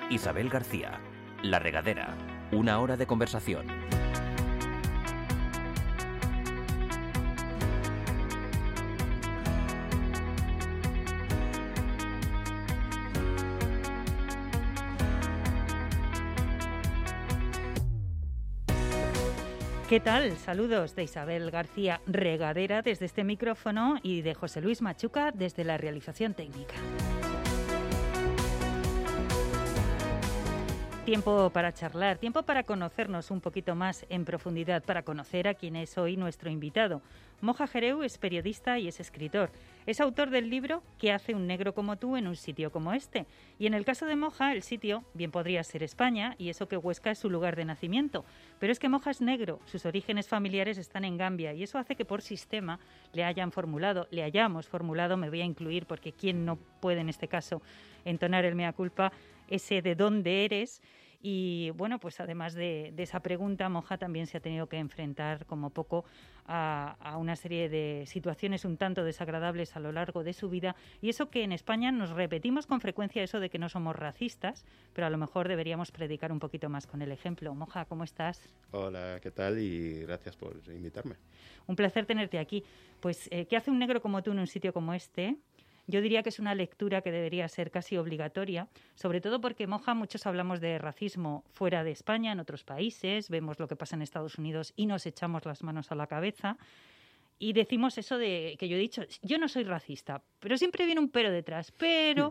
Isabel García, La Regadera, una hora de conversación. ¿Qué tal? Saludos de Isabel García Regadera desde este micrófono y de José Luis Machuca desde la realización técnica. Tiempo para charlar, tiempo para conocernos un poquito más en profundidad, para conocer a quien es hoy nuestro invitado. Moja Jereu es periodista y es escritor. Es autor del libro ¿Qué hace un negro como tú en un sitio como este? Y en el caso de Moja, el sitio bien podría ser España, y eso que Huesca es su lugar de nacimiento. Pero es que Moja es negro, sus orígenes familiares están en Gambia, y eso hace que por sistema le hayamos formulado, me voy a incluir porque quién no puede en este caso entonar el mea culpa, ese de dónde eres. Y bueno, pues además de esa pregunta, Moja también se ha tenido que enfrentar como poco a una serie de situaciones un tanto desagradables a lo largo de su vida, y eso que en España nos repetimos con frecuencia, eso de que no somos racistas, pero a lo mejor deberíamos predicar un poquito más con el ejemplo. Moja, ¿cómo estás? Hola, ¿qué tal? Y gracias por invitarme. Un placer tenerte aquí. Pues, ¿qué hace un negro como tú en un sitio como este? Yo diría que es una lectura que debería ser casi obligatoria, sobre todo porque, Moja, muchos hablamos de racismo fuera de España, en otros países, vemos lo que pasa en Estados Unidos y nos echamos las manos a la cabeza y decimos eso de que yo he dicho, yo no soy racista, pero siempre viene un pero detrás, pero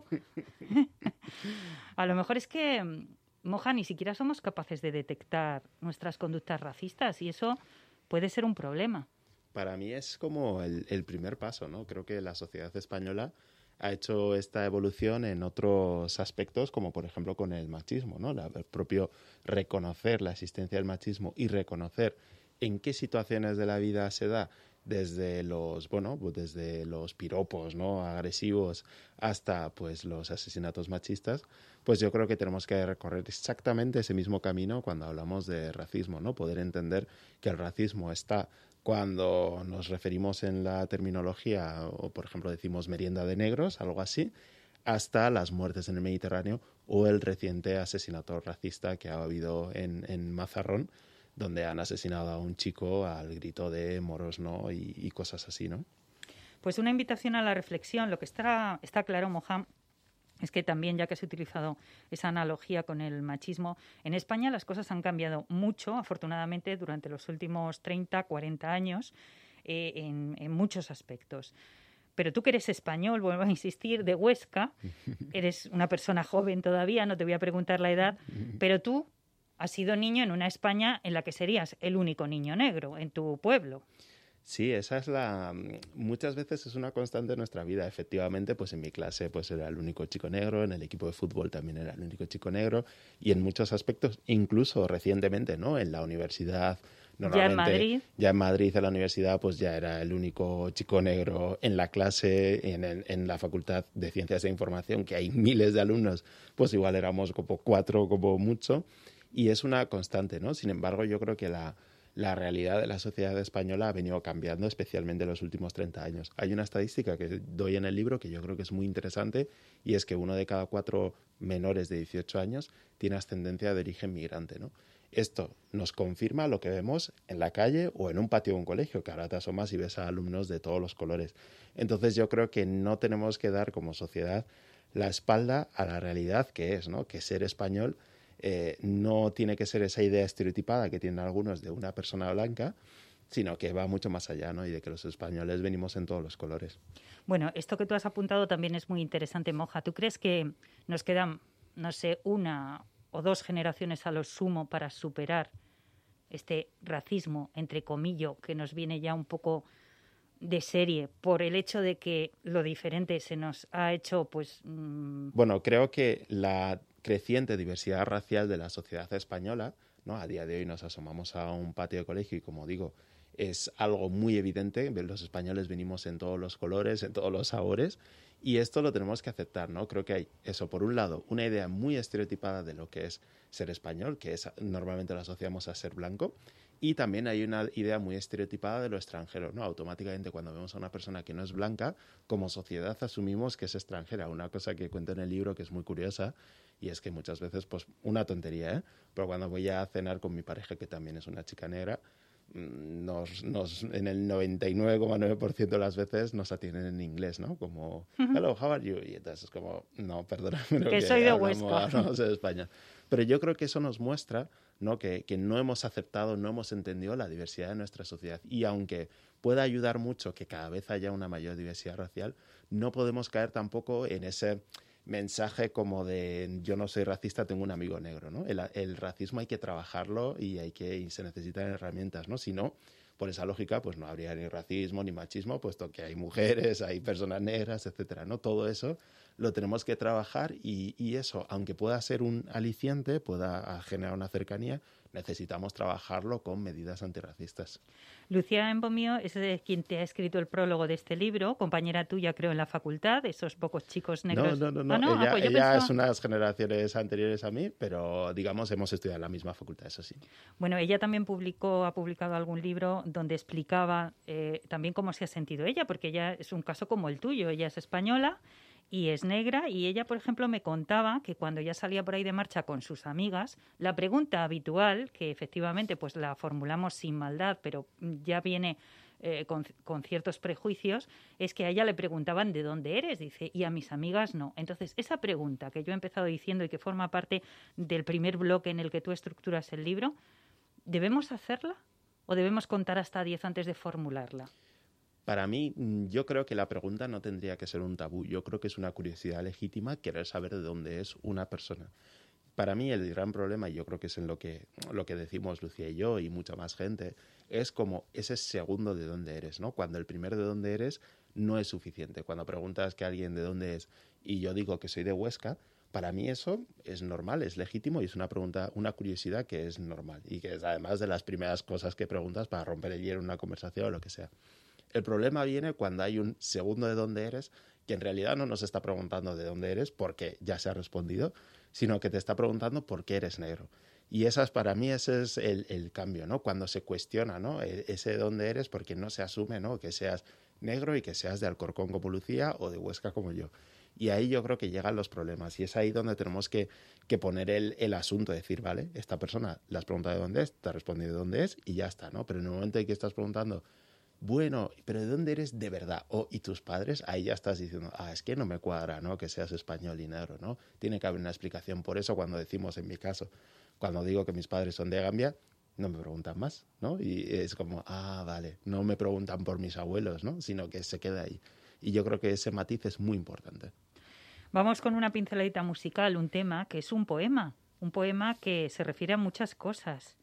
a lo mejor es que, Moja, ni siquiera somos capaces de detectar nuestras conductas racistas y eso puede ser un problema. Para mí es como el primer paso, ¿no? Creo que la sociedad española ha hecho esta evolución en otros aspectos, como por ejemplo con el machismo, ¿no? El propio reconocer la existencia del machismo y reconocer en qué situaciones de la vida se da, desde los piropos, ¿no?, agresivos hasta pues los asesinatos machistas, pues yo creo que tenemos que recorrer exactamente ese mismo camino cuando hablamos de racismo, ¿no? Poder entender que el racismo está cuando nos referimos en la terminología, o por ejemplo decimos merienda de negros, algo así, hasta las muertes en el Mediterráneo o el reciente asesinato racista que ha habido en Mazarrón, donde han asesinado a un chico al grito de moros no y cosas así, ¿no? Pues una invitación a la reflexión. Lo que está claro, Moja, es que también, ya que has utilizado esa analogía con el machismo, en España las cosas han cambiado mucho, afortunadamente, durante los últimos 30, 40 años, en muchos aspectos. Pero tú que eres español, vuelvo a insistir, de Huesca, eres una persona joven todavía, no te voy a preguntar la edad, pero tú has sido niño en una España en la que serías el único niño negro en tu pueblo. Sí, esa es muchas veces es una constante en nuestra vida. Efectivamente, pues en mi clase pues era el único chico negro, en el equipo de fútbol también era el único chico negro, y en muchos aspectos, incluso recientemente, ¿no? En la universidad, normalmente, ya en Madrid en la universidad, pues ya era el único chico negro en la clase, en la Facultad de Ciencias de Información, que hay miles de alumnos, pues igual éramos como 4 como mucho, y es una constante, ¿no? Sin embargo, yo creo que la realidad de la sociedad española ha venido cambiando, especialmente en los últimos 30 años. Hay una estadística que doy en el libro que yo creo que es muy interesante, y es que 1 de cada 4 menores de 18 años tiene ascendencia de origen migrante, ¿no? Esto nos confirma lo que vemos en la calle o en un patio de un colegio, que ahora te asomas y ves a alumnos de todos los colores. Entonces yo creo que no tenemos que dar como sociedad la espalda a la realidad que es, ¿no? Que ser español no tiene que ser esa idea estereotipada que tienen algunos de una persona blanca, sino que va mucho más allá, ¿no? Y de que los españoles venimos en todos los colores. Bueno, esto que tú has apuntado también es muy interesante, Moja. ¿Tú crees que nos quedan, no sé, 1 o 2 generaciones a lo sumo para superar este racismo, entre comillas, que nos viene ya un poco de serie por el hecho de que lo diferente se nos ha hecho, pues... Bueno, creo que la creciente diversidad racial de la sociedad española, ¿no? A día de hoy nos asomamos a un patio de colegio y, como digo, es algo muy evidente. Los españoles venimos en todos los colores, en todos los sabores, y esto lo tenemos que aceptar, ¿no? Creo que hay eso, por un lado, una idea muy estereotipada de lo que es ser español, que es, normalmente lo asociamos a ser blanco, y también hay una idea muy estereotipada de lo extranjero, ¿no? Automáticamente cuando vemos a una persona que no es blanca, como sociedad asumimos que es extranjera. Una cosa que cuento en el libro que es muy curiosa, y es que muchas veces, pues una tontería, ¿eh? Pero cuando voy a cenar con mi pareja, que también es una chica negra, en el 99,9% de las veces nos atienden en inglés, ¿no? Como, hello, how are you? Y entonces es como, no, perdóname. Que soy de Huesca. Hablamos de España. Pero yo creo que eso nos muestra, ¿no? que no hemos aceptado, no hemos entendido la diversidad de nuestra sociedad. Y aunque pueda ayudar mucho que cada vez haya una mayor diversidad racial, no podemos caer tampoco en ese mensaje como de yo no soy racista, tengo un amigo negro, ¿no? El racismo hay que trabajarlo y se necesitan herramientas, ¿no? Si no, por esa lógica, pues no habría ni racismo ni machismo, puesto que hay mujeres, hay personas negras, etcétera, ¿no? Todo eso lo tenemos que trabajar y eso, aunque pueda ser un aliciente, pueda generar una cercanía, necesitamos trabajarlo con medidas antirracistas. Lucía Embomío es quien te ha escrito el prólogo de este libro, compañera tuya, creo, en la facultad, esos pocos chicos negros. No. Ella es unas generaciones anteriores a mí, pero, digamos, hemos estudiado en la misma facultad, eso sí. Bueno, ella también ha publicado algún libro donde explicaba también cómo se ha sentido ella, porque ella es un caso como el tuyo. Ella es española y es negra, y ella, por ejemplo, me contaba que cuando ya salía por ahí de marcha con sus amigas, la pregunta habitual, que efectivamente pues la formulamos sin maldad, pero ya viene con ciertos prejuicios, es que a ella le preguntaban ¿de dónde eres? Dice, y a mis amigas no. Entonces, esa pregunta que yo he empezado diciendo y que forma parte del primer bloque en el que tú estructuras el libro, ¿debemos hacerla o debemos contar hasta 10 antes de formularla? Para mí, yo creo que la pregunta no tendría que ser un tabú. Yo creo que es una curiosidad legítima querer saber de dónde es una persona. Para mí el gran problema, y yo creo que es en lo que decimos Lucía y yo y mucha más gente, es como ese segundo de dónde eres, ¿no? Cuando el primer de dónde eres no es suficiente. Cuando preguntas que alguien de dónde es y yo digo que soy de Huesca, para mí eso es normal, es legítimo y es una pregunta, una curiosidad que es normal y que es además de las primeras cosas que preguntas para romper el hielo en una conversación o lo que sea. El problema viene cuando hay un segundo de dónde eres que en realidad no nos está preguntando de dónde eres porque ya se ha respondido, sino que te está preguntando por qué eres negro. Y para mí ese es el cambio, ¿no? Cuando se cuestiona, ¿no? Ese de dónde eres, porque no se asume, ¿no? Que seas negro y que seas de Alcorcón como Lucía o de Huesca como yo. Y ahí yo creo que llegan los problemas y es ahí donde tenemos que poner el asunto, decir, vale, esta persona le has preguntado de dónde es, te ha respondido de dónde es y ya está, ¿no? Pero en el momento en que estás preguntando, bueno, pero ¿de dónde eres de verdad? ¿Y tus padres? Ahí ya estás diciendo, es que no me cuadra, ¿no? Que seas español y negro, ¿no? Tiene que haber una explicación. Por eso cuando decimos, en mi caso, cuando digo que mis padres son de Gambia, no me preguntan más, ¿no? Y es como, vale, no me preguntan por mis abuelos, ¿no? Sino que se queda ahí. Y yo creo que ese matiz es muy importante. Vamos con una pinceladita musical, un tema que es un poema que se refiere a muchas cosas.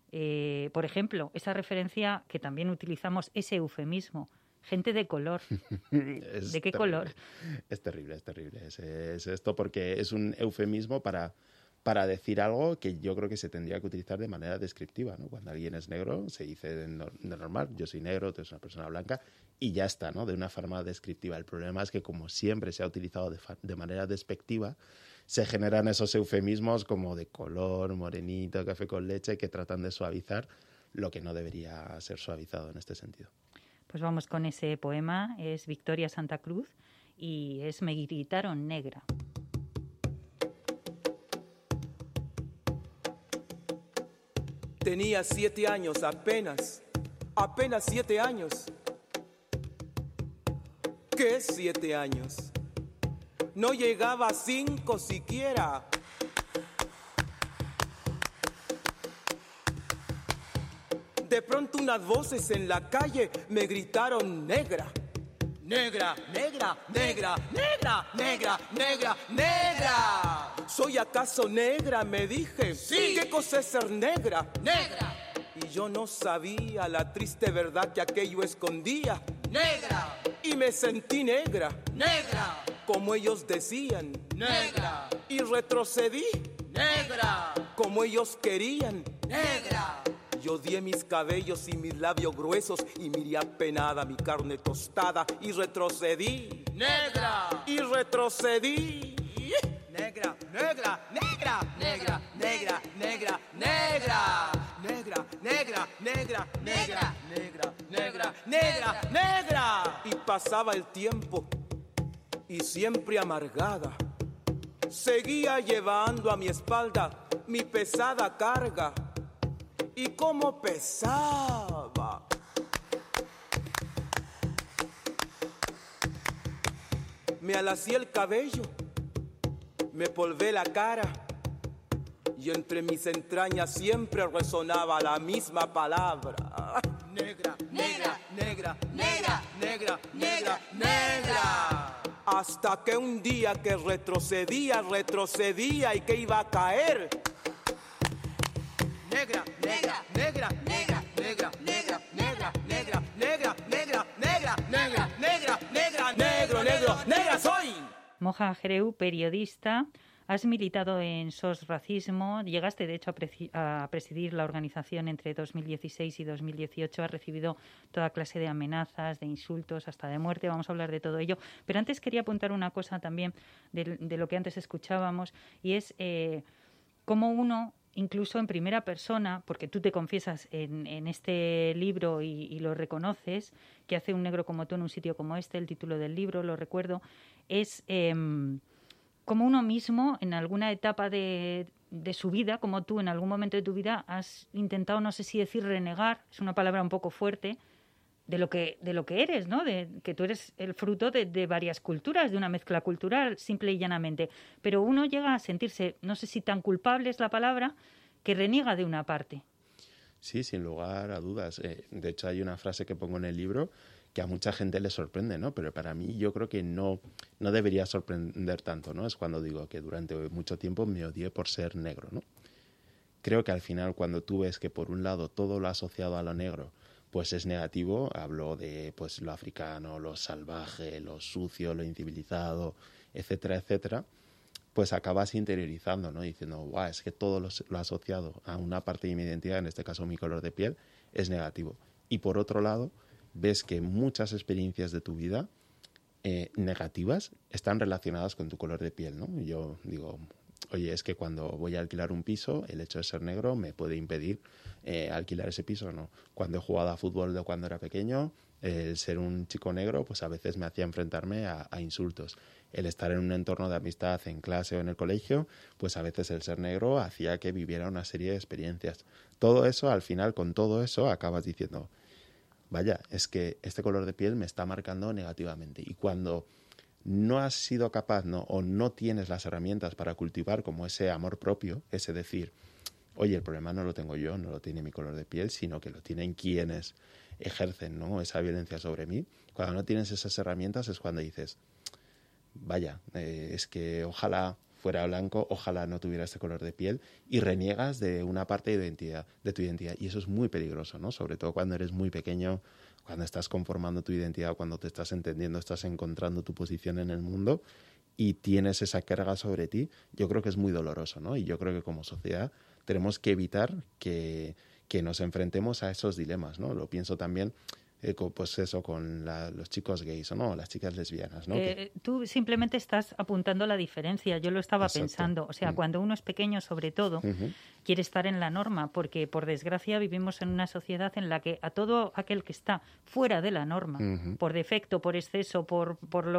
Por ejemplo, esa referencia que también utilizamos, ese eufemismo, gente de color. ¿De qué color? Es terrible. Es esto porque es un eufemismo para decir algo que yo creo que se tendría que utilizar de manera descriptiva, ¿no? Cuando alguien es negro se dice de normal, yo soy negro, tú eres una persona blanca y ya está, ¿no? De una forma descriptiva. El problema es que como siempre se ha utilizado de manera despectiva, se generan esos eufemismos como de color, morenito, café con leche, que tratan de suavizar lo que no debería ser suavizado en este sentido. Pues vamos con ese poema, es Victoria Santa Cruz y es Me gritaron negra. Tenía 7 años, apenas 7 años. ¿Qué 7 años? No llegaba a 5 siquiera. De pronto unas voces en la calle me gritaron negra. Negra, negra, negra, negra, negra, negra, negra. ¿Soy acaso negra? Me dije. Sí. ¿Qué cosa es ser negra? Negra. Y yo no sabía la triste verdad que aquello escondía. Negra. Y me sentí negra. Negra. Como ellos decían. Negra. Y retrocedí. Negra. Como ellos querían. Negra. Yo odié mis cabellos y mis labios gruesos y miré apenada mi carne tostada y retrocedí. Negra. Y retrocedí. Negra, negra, negra, negra, negra, negra, negra. Negra, negra, negra, negra, negra, negra, negra, negra. Y pasaba el tiempo y siempre amargada seguía llevando a mi espalda mi pesada carga. Y cómo pesaba. Me alacié el cabello, me polvé la cara y entre mis entrañas siempre resonaba la misma palabra. Negra, negra, negra, negra, negra, negra, negra. Hasta que un día que retrocedía y que iba a caer. Negra, negra, negra, negra, negra, negra, negra, negra, negra, negra, negra, negra, negra, negra, negro, negro, negra soy. Moja Jereu, periodista, has militado en SOS Racismo, llegaste de hecho a presidir la organización entre 2016 y 2018, has recibido toda clase de amenazas, de insultos, hasta de muerte, vamos a hablar de todo ello. Pero antes quería apuntar una cosa también de lo que antes escuchábamos, y es cómo uno, incluso en primera persona, porque tú te confiesas en este libro y lo reconoces, que hace un negro como tú en un sitio como este, el título del libro, lo recuerdo, es como uno mismo en alguna etapa de su vida, como tú en algún momento de tu vida has intentado, no sé si decir renegar, es una palabra un poco fuerte, de lo que eres, ¿no? De que tú eres el fruto de varias culturas, de una mezcla cultural, simple y llanamente. Pero uno llega a sentirse, no sé si tan culpable es la palabra, que reniega de una parte. Sí, sin lugar a dudas. De hecho, hay una frase que pongo en el libro que a mucha gente le sorprende, ¿no? Pero para mí yo creo que no debería sorprender tanto, ¿no? Es cuando digo que durante mucho tiempo me odié por ser negro, ¿no? Creo que al final cuando tú ves que por un lado todo lo asociado a lo negro pues es negativo, hablo de pues lo africano, lo salvaje, lo sucio, lo incivilizado, etcétera, etcétera, pues acabas interiorizando, ¿no? Diciendo, guau, es que todo lo asociado a una parte de mi identidad, en este caso mi color de piel, es negativo. Y por otro lado, ves que muchas experiencias de tu vida negativas están relacionadas con tu color de piel, ¿no? Yo digo, oye, es que cuando voy a alquilar un piso, el hecho de ser negro me puede impedir alquilar ese piso o no. Cuando he jugado a fútbol de cuando era pequeño, el ser un chico negro, pues a veces me hacía enfrentarme a insultos. El estar en un entorno de amistad en clase o en el colegio, pues a veces el ser negro hacía que viviera una serie de experiencias. Todo eso, al final, con todo eso, acabas diciendo, vaya, es que este color de piel me está marcando negativamente. Y cuando no has sido capaz, ¿no? O no tienes las herramientas para cultivar como ese amor propio, ese decir, oye, el problema no lo tengo yo, no lo tiene mi color de piel, sino que lo tienen quienes ejercen, ¿no? Esa violencia sobre mí. Cuando no tienes esas herramientas es cuando dices, vaya, es que ojalá fuera blanco, ojalá no tuviera este color de piel, y reniegas de una parte de tu identidad. Y eso es muy peligroso, ¿no? Sobre todo cuando eres muy pequeño, cuando estás conformando tu identidad, cuando te estás entendiendo, estás encontrando tu posición en el mundo y tienes esa carga sobre ti, yo creo que es muy doloroso, ¿no? Y yo creo que como sociedad tenemos que evitar que nos enfrentemos a esos dilemas, ¿no? Lo pienso también pues eso, con los chicos gays o no, las chicas lesbianas, ¿no? Tú simplemente estás apuntando la diferencia. Yo lo estaba pensando. O sea, cuando uno es pequeño, sobre todo, quiere estar en la norma, porque por desgracia vivimos en una sociedad en la que a todo aquel que está fuera de la norma, por defecto, por exceso, por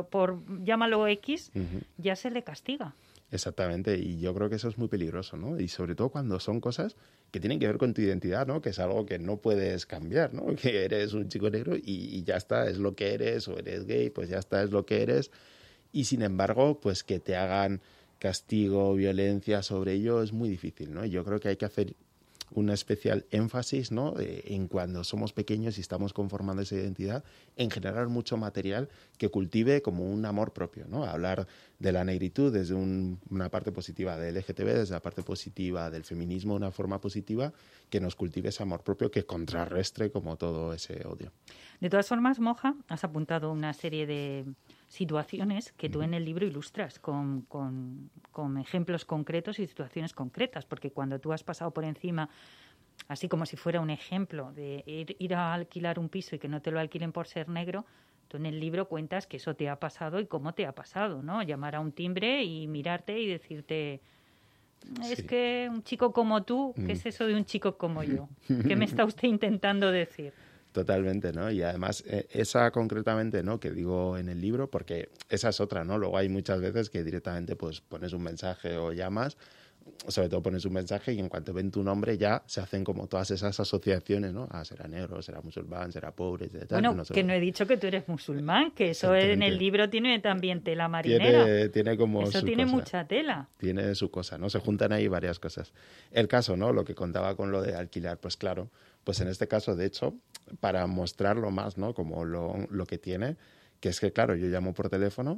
llámalo X, ya se le castiga. Exactamente, y yo creo que eso es muy peligroso, ¿no? Y sobre todo cuando son cosas que tienen que ver con tu identidad, ¿no? Que es algo que no puedes cambiar, ¿no? Que eres un chico negro y ya está, es lo que eres, o eres gay, pues ya está, es lo que eres. Y sin embargo, pues que te hagan castigo, violencia sobre ello es muy difícil, ¿no? Yo creo que hay que hacer un especial énfasis, ¿no? En cuando somos pequeños y estamos conformando esa identidad, en generar mucho material que cultive como un amor propio, ¿no? Hablar de la negritud desde una parte positiva del LGTB, desde la parte positiva del feminismo, una forma positiva que nos cultive ese amor propio que contrarrestre como todo ese odio. De todas formas, Moja, has apuntado una serie de situaciones que tú en el libro ilustras con ejemplos concretos y situaciones concretas, porque cuando tú has pasado por encima así como si fuera un ejemplo de ir a alquilar un piso y que no te lo alquilen por ser negro, tú en el libro cuentas que eso te ha pasado y cómo te ha pasado, ¿no? Llamar a un timbre y mirarte y decirte, es Sí. que un chico como tú, ¿qué es eso de un chico como yo? ¿Qué me está usted intentando decir? Totalmente, ¿no? Y además, esa concretamente, ¿no? Que digo en el libro, porque esa es otra, ¿no? Luego hay muchas veces que directamente pues pones un mensaje o llamas, sobre todo pones un mensaje y en cuanto ven tu nombre ya se hacen como todas esas asociaciones, ¿no? Ah, será negro, será musulmán, será pobre, etc. Bueno, no sé. que no he dicho que tú eres musulmán, que eso en el libro tiene también tela marinera. Tiene como Eso su tiene cosa. mucha tela. Tiene su cosa, ¿no? Se juntan ahí varias cosas. El caso, ¿no? Lo que contaba con lo de alquilar, pues claro, pues en este caso, de hecho, para mostrarlo más, ¿no? Como lo que tiene, que es que, claro, yo llamo por teléfono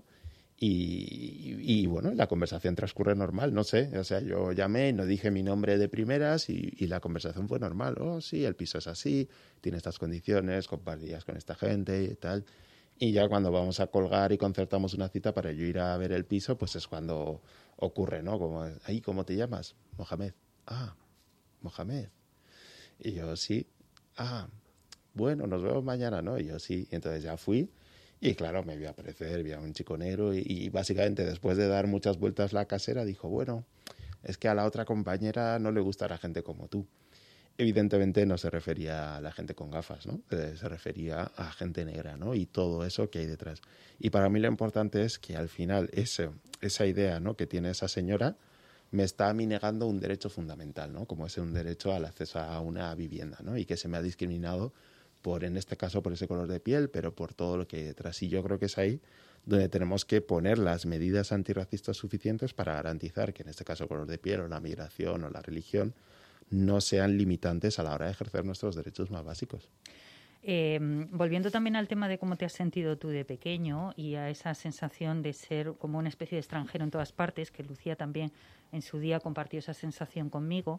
y bueno, la conversación transcurre normal, no sé, o sea, yo llamé, no dije mi nombre de primeras y la conversación fue normal. Oh, sí, el piso es así, tiene estas condiciones, compartías con esta gente y tal. Y ya cuando vamos a colgar y concertamos una cita para yo ir a ver el piso, pues es cuando ocurre, ¿no? Como, ahí, ¿cómo te llamas? Mohamed. Ah, Mohamed. Y yo, sí. Ah, bueno, nos vemos mañana, ¿no? Y yo, sí. Y entonces ya fui y claro, me vio aparecer, vi a un chico negro y básicamente después de dar muchas vueltas la casera dijo, bueno, es que a la otra compañera no le gusta la gente como tú. Evidentemente no se refería a la gente con gafas, ¿no? Se refería a gente negra, ¿no? Y todo eso que hay detrás. Y para mí lo importante es que al final esa idea, ¿no? que tiene esa señora me está a mí negando un derecho fundamental, ¿no? Como es un derecho al acceso a una vivienda, ¿no? Y que se me ha discriminado en este caso, por ese color de piel, pero por todo lo que hay detrás. Y yo creo que es ahí donde tenemos que poner las medidas antirracistas suficientes para garantizar que en este caso color de piel o la migración o la religión no sean limitantes a la hora de ejercer nuestros derechos más básicos. Volviendo también al tema de cómo te has sentido tú de pequeño y a esa sensación de ser como una especie de extranjero en todas partes, que Lucía también en su día compartió esa sensación conmigo,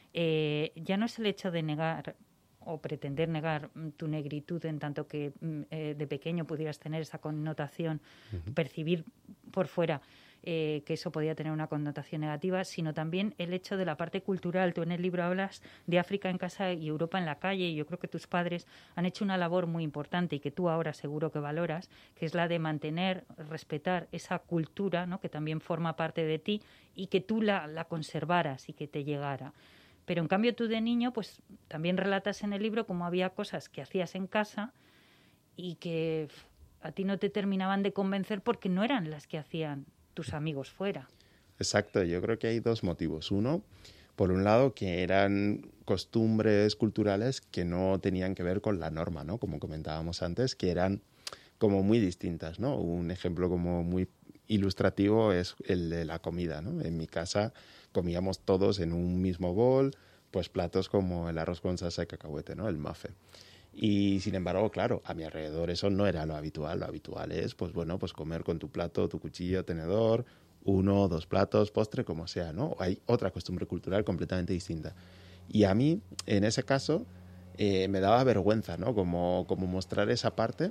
ya no es el hecho de negar o pretender negar tu negritud en tanto que de pequeño pudieras tener esa connotación, percibir por fuera que eso podía tener una connotación negativa, sino también el hecho de la parte cultural. Tú en el libro hablas de África en casa y Europa en la calle, y yo creo que tus padres han hecho una labor muy importante y que tú ahora seguro que valoras, que es la de mantener, respetar esa cultura, ¿no? que también forma parte de ti y que tú la conservaras y que te llegara. Pero en cambio tú de niño, pues también relatas en el libro cómo había cosas que hacías en casa y que a ti no te terminaban de convencer porque no eran las que hacían tus amigos fuera. Exacto, yo creo que hay dos motivos. Uno, por un lado, que eran costumbres culturales que no tenían que ver con la norma, ¿no? Como comentábamos antes, que eran como muy distintas, ¿no? Un ejemplo como muy ilustrativo es el de la comida, ¿no? En mi casa comíamos todos en un mismo bol, pues platos como el arroz con salsa de cacahuete, ¿no? El muffin. Y sin embargo, claro, a mi alrededor eso no era lo habitual. Lo habitual es, pues bueno, pues comer con tu plato, tu cuchillo, tenedor, 1 o 2 platos, postre, como sea, ¿no? Hay otra costumbre cultural completamente distinta. Y a mí, en ese caso, me daba vergüenza, ¿no? Como mostrar esa parte.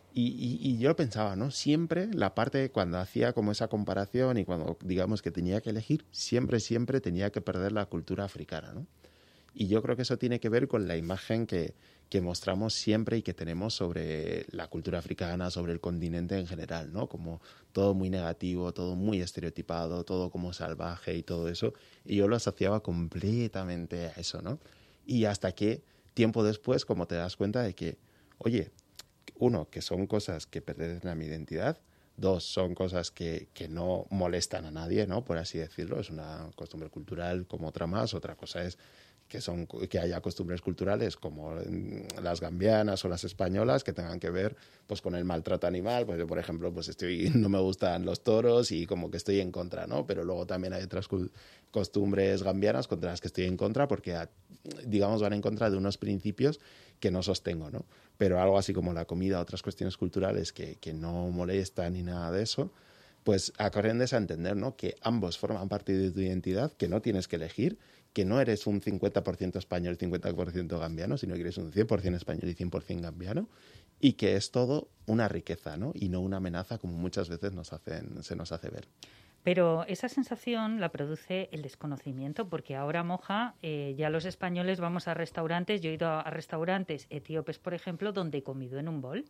Y yo pensaba, ¿no? Siempre la parte, cuando hacía como esa comparación y cuando, digamos, que tenía que elegir, siempre tenía que perder la cultura africana, ¿no? Y yo creo que eso tiene que ver con la imagen que mostramos siempre y que tenemos sobre la cultura africana, sobre el continente en general, ¿no? Como todo muy negativo, todo muy estereotipado, todo como salvaje y todo eso. Y yo lo asociaba completamente a eso, ¿no? Y hasta que tiempo después, como te das cuenta de que, oye, uno, que son cosas que pertenecen a mi identidad. 2, son cosas que no molestan a nadie, ¿no? Por así decirlo. Es una costumbre cultural como otra más. Otra cosa es que haya costumbres culturales como las gambianas o las españolas que tengan que ver pues con el maltrato animal. Pues yo, por ejemplo, pues no me gustan los toros y como que estoy en contra, ¿no? Pero luego también hay otras costumbres gambianas contra las que estoy en contra porque, digamos, van en contra de unos principios que no sostengo, ¿no? Pero algo así como la comida, otras cuestiones culturales que no molestan ni nada de eso, pues aprendes a entender, ¿no? Que ambos forman parte de tu identidad, que no tienes que elegir, que no eres un 50% español y 50% gambiano, sino que eres un 100% español y 100% gambiano, y que es todo una riqueza, ¿no? Y no una amenaza como muchas veces se nos hace ver. Pero esa sensación la produce el desconocimiento, porque ahora, Moja, ya los españoles vamos a restaurantes. Yo he ido a restaurantes etíopes, por ejemplo, donde he comido en un bol.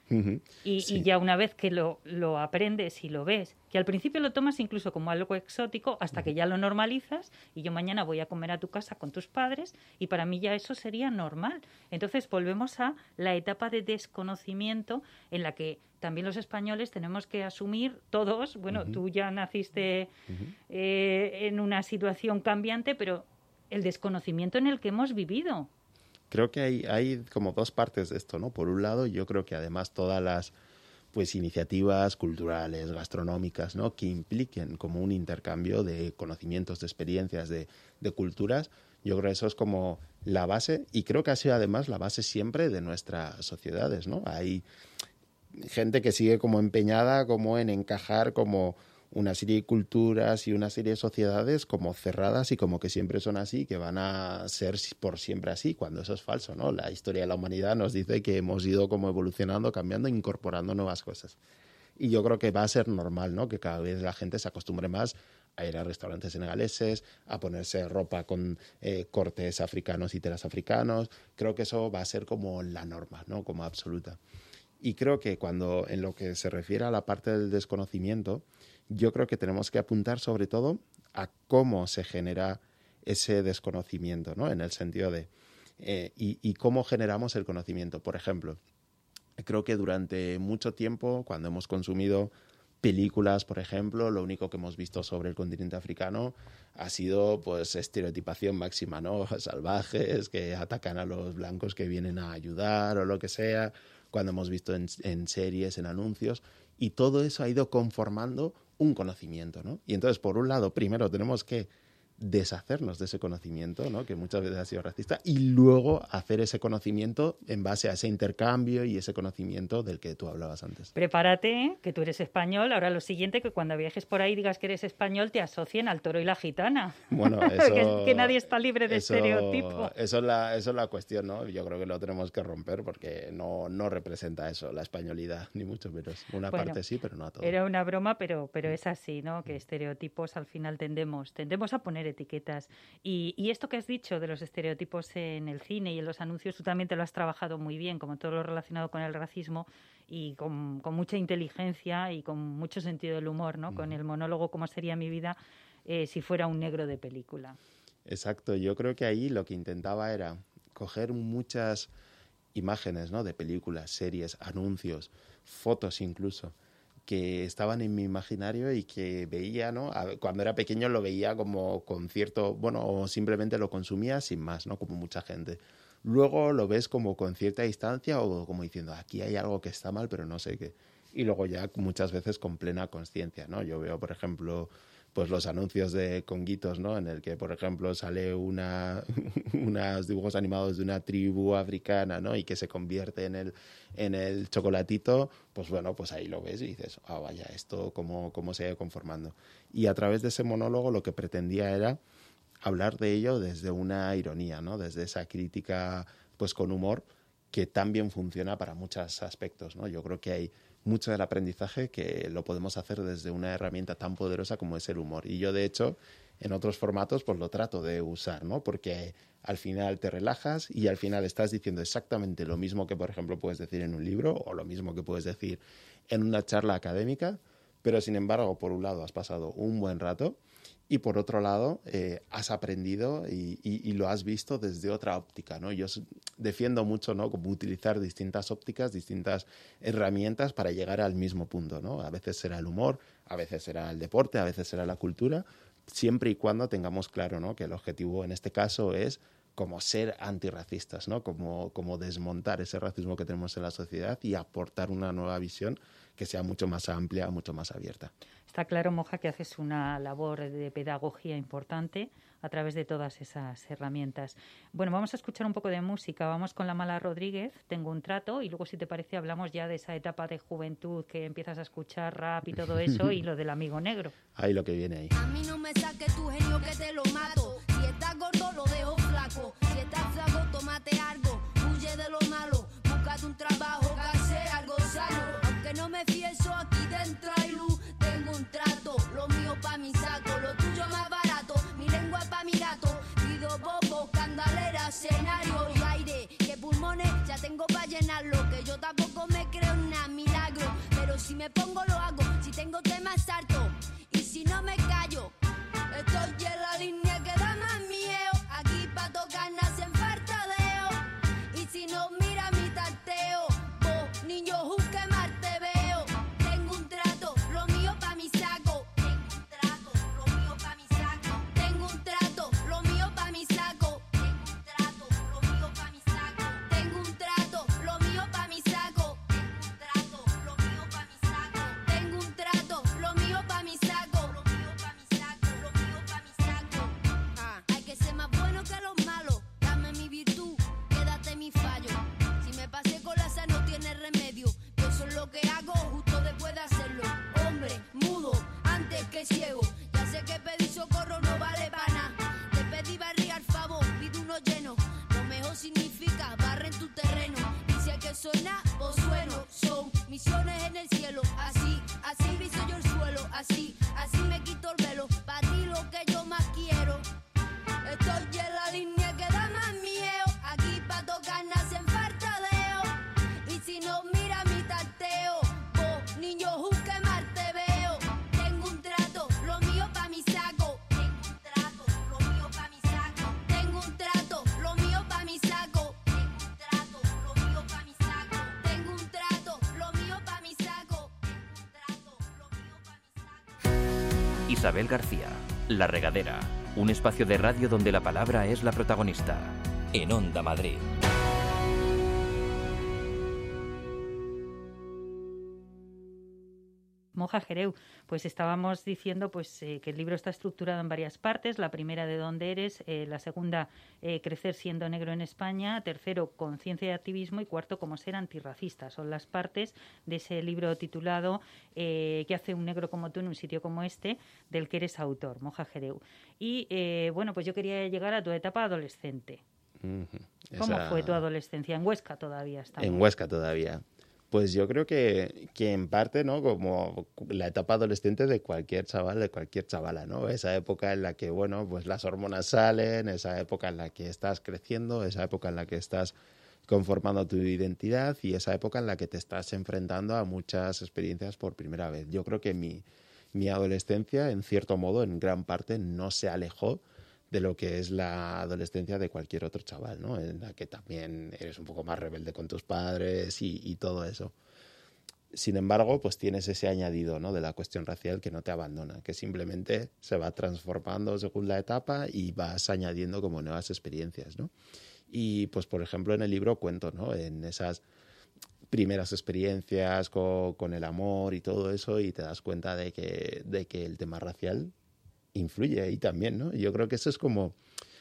Y ya una vez que lo aprendes y lo ves, que al principio lo tomas incluso como algo exótico, hasta que ya lo normalizas, y yo mañana voy a comer a tu casa con tus padres, y para mí ya eso sería normal. Entonces volvemos a la etapa de desconocimiento en la que también los españoles tenemos que asumir todos, bueno, tú ya naciste en una situación cambiante, pero el desconocimiento en el que hemos vivido. Creo que hay como dos partes de esto, ¿no? Por un lado, yo creo que además todas las iniciativas culturales, gastronómicas, ¿no? Que impliquen como un intercambio de conocimientos, de experiencias, de culturas, yo creo que eso es como la base, y creo que ha sido además la base siempre de nuestras sociedades, ¿no? Hay gente que sigue como empeñada como en encajar como una serie de culturas y una serie de sociedades como cerradas y como que siempre son así, que van a ser por siempre así, cuando eso es falso, ¿no? La historia de la humanidad nos dice que hemos ido como evolucionando, cambiando, incorporando nuevas cosas. Y yo creo que va a ser normal, ¿no? Que cada vez la gente se acostumbre más a ir a restaurantes senegaleses, a ponerse ropa con cortes africanos y telas africanos. Creo que eso va a ser como la norma, ¿no? Como absoluta. Y creo que cuando, en lo que se refiere a la parte del desconocimiento, yo creo que tenemos que apuntar sobre todo a cómo se genera ese desconocimiento, ¿no? En el sentido de y cómo generamos el conocimiento. Por ejemplo, creo que durante mucho tiempo, cuando hemos consumido películas, por ejemplo, lo único que hemos visto sobre el continente africano ha sido pues estereotipación máxima, ¿no? Salvajes que atacan a los blancos que vienen a ayudar o lo que sea, cuando hemos visto en series, en anuncios, y todo eso ha ido conformando un conocimiento, ¿no? Y entonces, por un lado, primero tenemos que deshacernos de ese conocimiento, ¿no? Que muchas veces ha sido racista, y luego hacer ese conocimiento en base a ese intercambio y ese conocimiento del que tú hablabas antes. Prepárate, que tú eres español. Ahora lo siguiente, que cuando viajes por ahí digas que eres español, te asocien al toro y la gitana. Bueno, eso... que nadie está libre de estereotipo. Eso es la cuestión, ¿no? Yo creo que lo tenemos que romper porque no representa eso, la españolidad, ni mucho menos. Una parte sí, pero no a todo. Era una broma, pero es así, ¿no? Que estereotipos al final tendemos a poner etiquetas. Y esto que has dicho de los estereotipos en el cine y en los anuncios, tú también te lo has trabajado muy bien, como todo lo relacionado con el racismo, y con mucha inteligencia y con mucho sentido del humor, ¿no? Con el monólogo ¿Cómo sería mi vida si fuera un negro de película? Exacto. Yo creo que ahí lo que intentaba era coger muchas imágenes, ¿no? De películas, series, anuncios, fotos incluso, que estaban en mi imaginario y que veía, ¿no? Cuando era pequeño lo veía como con cierto, bueno, o simplemente lo consumía sin más, ¿no? Como mucha gente. Luego lo ves como con cierta distancia o como diciendo, aquí hay algo que está mal, pero no sé qué. Y luego ya muchas veces con plena consciencia, ¿no? Yo veo, por ejemplo, pues los anuncios de Conguitos, ¿no? En el que, por ejemplo, sale unos dibujos animados de una tribu africana, ¿no? Y que se convierte en el chocolatito, pues bueno, pues ahí lo ves y dices, vaya, esto cómo se ha ido conformando. Y a través de ese monólogo lo que pretendía era hablar de ello desde una ironía, ¿no? Desde esa crítica, pues con humor, que también funciona para muchos aspectos, ¿no? Yo creo que hay mucho del aprendizaje que lo podemos hacer desde una herramienta tan poderosa como es el humor. Y yo, de hecho, en otros formatos, pues lo trato de usar, ¿no? Porque al final te relajas y al final estás diciendo exactamente lo mismo que, por ejemplo, puedes decir en un libro o lo mismo que puedes decir en una charla académica, pero, sin embargo, por un lado has pasado un buen rato y, por otro lado, has aprendido y lo has visto desde otra óptica, ¿no? Yo defiendo mucho, ¿no? Como utilizar distintas ópticas, distintas herramientas para llegar al mismo punto, ¿no? A veces será el humor, a veces será el deporte, a veces será la cultura, siempre y cuando tengamos claro, ¿no? Que el objetivo en este caso es como ser antirracistas, ¿no? Como desmontar ese racismo que tenemos en la sociedad y aportar una nueva visión que sea mucho más amplia, mucho más abierta. Está claro, Moja, que haces una labor de pedagogía importante a través de todas esas herramientas. Bueno, vamos a escuchar un poco de música. Vamos con La Mala Rodríguez, Tengo un trato, y luego, si te parece, hablamos ya de esa etapa de juventud que empiezas a escuchar rap y todo eso, y lo del amigo negro. Ahí lo que viene ahí. A mí no me saques tu genio que te lo mato. Si estás gordo lo dejo flaco. Si estás flaco tómate algo. Huye de lo malo. Búscate un trabajo que hacer algo sano. Aunque no me fieso aquí dentro hay luz. Tengo un trato, lo mío para quedé ciego. Ya sé que pedir socorro no vale para nada. Te pedí barriga al favor, pide uno lleno. Lo mejor significa barre en tu terreno. Y si hay que sonar, pues sueno. Son misiones en el cielo. Así, así viso yo el suelo. Así, así me quito el velo. Pa' ti lo que yo más quiero. Estoy en la línea que da más miedo. Aquí pa' tocar nacen fartadeo. Y si no mira mi tarteo, vos niño juzgue mal te veo. Tengo un trato, lo mío pa' mi saco. Tengo un trato, lo mío pa' mi saco. Tengo un trato, lo mío pa' mi saco. Tengo un trato, lo mío pa' mi saco. Tengo un trato, lo mío pa' mi saco. Tengo un trato, lo mío pa' mi saco. Isabel García, La Regadera, un espacio de radio donde la palabra es la protagonista. En Onda Madrid. Moja Jereu, pues estábamos diciendo que el libro está estructurado en varias partes. La primera, de dónde eres; la segunda, crecer siendo negro en España; tercero, conciencia y activismo; y cuarto, cómo ser antirracista. Son las partes de ese libro titulado ¿Qué hace un negro como tú en un sitio como este?, del que eres autor, Moja Jereu. Y pues yo quería llegar a tu etapa adolescente. ¿Cómo fue tu adolescencia? En Huesca todavía estamos. En Huesca todavía. Pues yo creo que en parte, ¿no?, como la etapa adolescente de cualquier chaval, de cualquier chavala, ¿no? Esa época en la que, bueno, pues las hormonas salen, esa época en la que estás creciendo, esa época en la que estás conformando tu identidad y esa época en la que te estás enfrentando a muchas experiencias por primera vez. Yo creo que mi adolescencia, en cierto modo, en gran parte, no se alejó de lo que es la adolescencia de cualquier otro chaval, ¿no? En la que también eres un poco más rebelde con tus padres y todo eso. Sin embargo, pues tienes ese añadido, ¿no?, de la cuestión racial que no te abandona, que simplemente se va transformando según la etapa y vas añadiendo como nuevas experiencias, ¿no? Y pues, por ejemplo, en el libro cuento, ¿no?, en esas primeras experiencias con el amor y todo eso, y te das cuenta de que el tema racial influye ahí también, ¿no? Yo creo que eso es como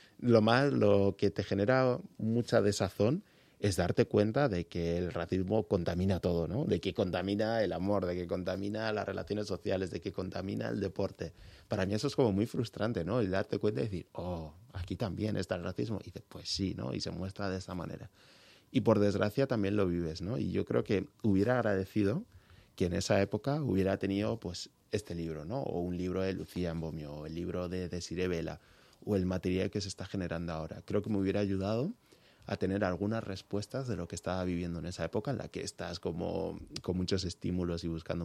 lo que te genera mucha desazón, es darte cuenta de que el racismo contamina todo, ¿no? De que contamina el amor, de que contamina las relaciones sociales, de que contamina el deporte. Para mí eso es como muy frustrante, ¿no? El darte cuenta y decir, oh, aquí también está el racismo. Y dices, pues sí, ¿no? Y se muestra de esta manera. Y por desgracia también lo vives, ¿no? Y yo creo que hubiera agradecido que en esa época hubiera tenido, pues, este libro, ¿no? O un libro de Lucía Embomio, o el libro de Desiree Vela, o el material que se está generando ahora. Creo que me hubiera ayudado a tener algunas respuestas de lo que estaba viviendo en esa época, en la que estás como con muchos estímulos y buscando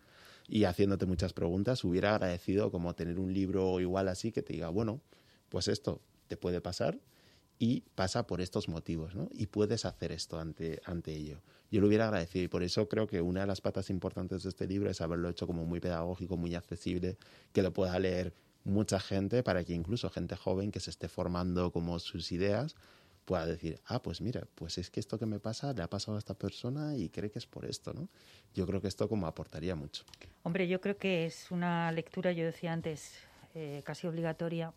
y haciéndote muchas preguntas. Hubiera agradecido como tener un libro igual así que te diga, bueno, pues esto te puede pasar y pasa por estos motivos, ¿no? Y puedes hacer esto ante ello. Yo lo hubiera agradecido y por eso creo que una de las patas importantes de este libro es haberlo hecho como muy pedagógico, muy accesible, que lo pueda leer mucha gente, para que incluso gente joven que se esté formando como sus ideas pueda decir, pues mira, pues es que esto que me pasa le ha pasado a esta persona y cree que es por esto, ¿no? Yo creo que esto como aportaría mucho. Hombre, yo creo que es una lectura, yo decía antes, casi obligatoria,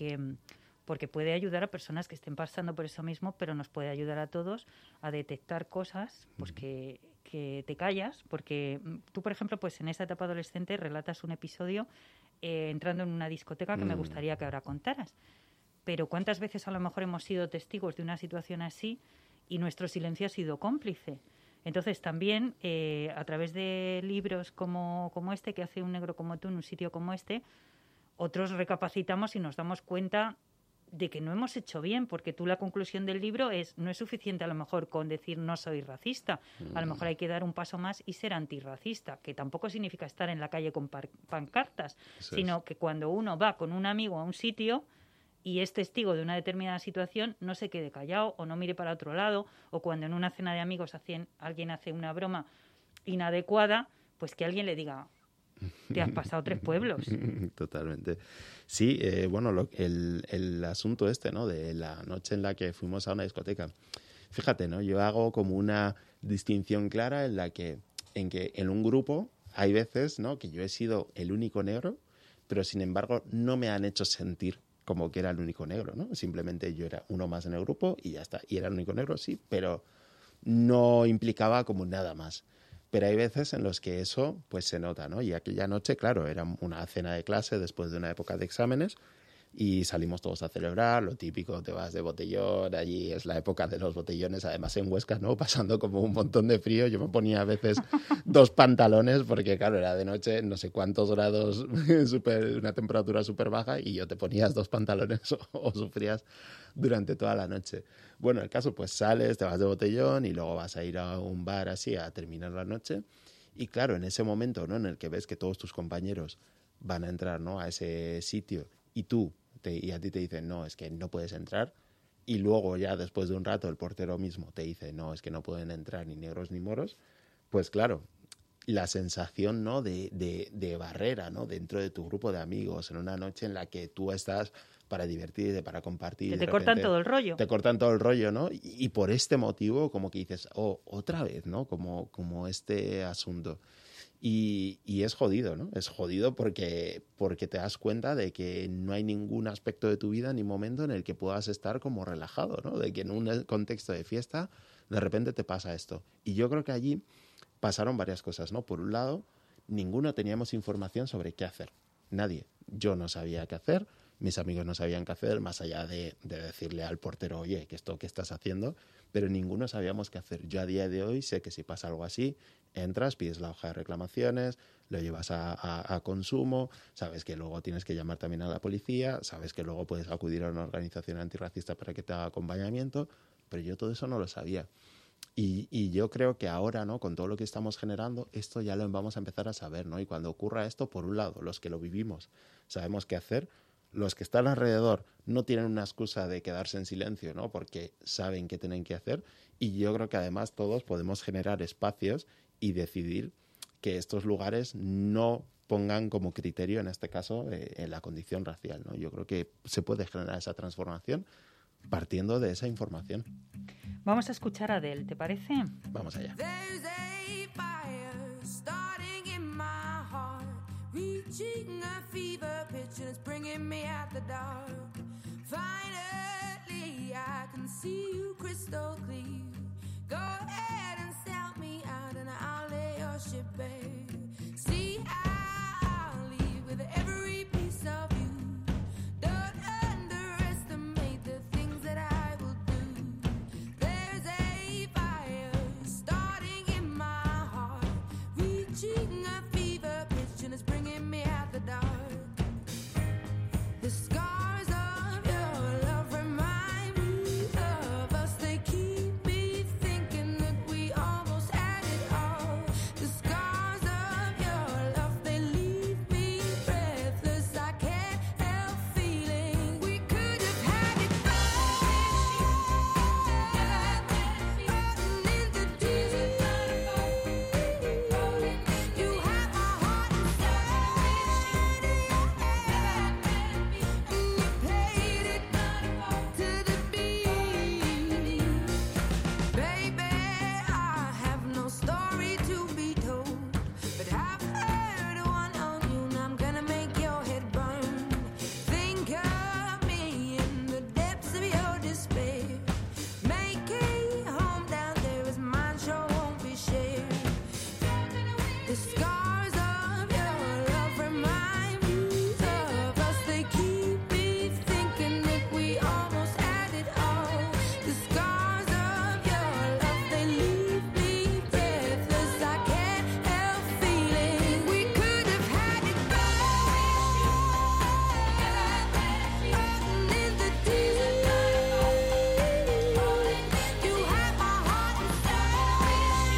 porque puede ayudar a personas que estén pasando por eso mismo, pero nos puede ayudar a todos a detectar cosas pues que te callas, porque tú, por ejemplo, pues en esa etapa adolescente relatas un episodio entrando en una discoteca que me gustaría que ahora contaras. Pero ¿cuántas veces a lo mejor hemos sido testigos de una situación así y nuestro silencio ha sido cómplice? Entonces también a través de libros como este, que hace un negro como tú en un sitio como este, otros recapacitamos y nos damos cuenta de que no hemos hecho bien, porque tú, la conclusión del libro no es suficiente a lo mejor con decir no soy racista, a lo mejor hay que dar un paso más y ser antirracista, que tampoco significa estar en la calle con pancartas, sino que cuando uno va con un amigo a un sitio y es testigo de una determinada situación, no se quede callado o no mire para otro lado, o cuando en una cena de amigos alguien hace una broma inadecuada, pues que alguien le diga, te has pasado 3 pueblos. Totalmente. Sí, bueno, el asunto ¿no?, de la noche en la que fuimos a una discoteca. Fíjate, ¿no? Yo hago como una distinción clara en que en un grupo hay veces, ¿no?, que yo he sido el único negro, pero sin embargo no me han hecho sentir como que era el único negro, ¿no? Simplemente yo era uno más en el grupo y ya está. Y era el único negro, sí, pero no implicaba como nada más. Pero hay veces en los que eso pues se nota, ¿no? Y aquella noche, claro, era una cena de clase después de una época de exámenes y salimos todos a celebrar, lo típico, te vas de botellón, allí es la época de los botellones, además en Huesca, ¿no? Pasando como un montón de frío, yo me ponía a veces 2 pantalones porque, claro, era de noche, no sé cuántos grados, una temperatura súper baja y yo te ponías 2 pantalones o sufrías durante toda la noche. Bueno, el caso, pues sales, te vas de botellón y luego vas a ir a un bar así a terminar la noche y, claro, en ese momento, ¿no? En el que ves que todos tus compañeros van a entrar, ¿no? A ese sitio y a ti te dicen, no, es que no puedes entrar, y luego ya después de un rato el portero mismo te dice, no, es que no pueden entrar ni negros ni moros, pues claro, la sensación, ¿no? de barrera, ¿no? Dentro de tu grupo de amigos, en una noche en la que tú estás para divertirte, para compartir. Que te cortan todo el rollo. Te cortan todo el rollo, ¿no? Y por este motivo como que dices, oh, otra vez, ¿no? Como este asunto. Y es jodido, ¿no? Es jodido porque te das cuenta de que no hay ningún aspecto de tu vida ni momento en el que puedas estar como relajado, ¿no? De que en un contexto de fiesta de repente te pasa esto. Y yo creo que allí pasaron varias cosas, ¿no? Por un lado, ninguno teníamos información sobre qué hacer. Nadie. Yo no sabía qué hacer, mis amigos no sabían qué hacer, más allá de decirle al portero, oye, ¿qué esto qué estás haciendo? Pero ninguno sabíamos qué hacer. Yo a día de hoy sé que si pasa algo así, entras, pides la hoja de reclamaciones, lo llevas a consumo, sabes que luego tienes que llamar también a la policía, sabes que luego puedes acudir a una organización antirracista para que te haga acompañamiento, pero yo todo eso no lo sabía. Y yo creo que ahora, ¿no? Con todo lo que estamos generando, esto ya lo vamos a empezar a saber, ¿no? Y cuando ocurra esto, por un lado, los que lo vivimos sabemos qué hacer, los que están alrededor no tienen una excusa de quedarse en silencio, ¿no? Porque saben qué tienen que hacer, y yo creo que además todos podemos generar espacios y decidir que estos lugares no pongan como criterio, en este caso, en la condición racial, ¿no? Yo creo que se puede generar esa transformación partiendo de esa información. Vamos a escuchar a Adele, ¿te parece? Vamos allá. Reaching a fever pitch and it's bringing me out the dark. Finally, I can see you crystal clear. Go ahead and sell me out and I'll lay your ship bare. See, I'll leave with every piece of you. Don't underestimate the things that I will do. There's a fire starting in my heart, reaching a fever pitch and it's bringing me out the dark. The scars of your love remind me of us. They keep me thinking that we almost had it all. The scars of your love, they leave me breathless. I can't help feeling we could have had it all. In the deep, you have my heart and soul, and you played it to the beat. Baby, I have no story to be told, but I've heard one on you and I'm gonna make your head burn. Think of me in the depths of your despair. Make a home down there as mine sure won't be shared. The scars of your love remind me of us. They keep me thinking that we almost had it all. The scars of your love, they leave me breathless. I can't help feeling we could have had it all. In the deep, you have my heart and soul,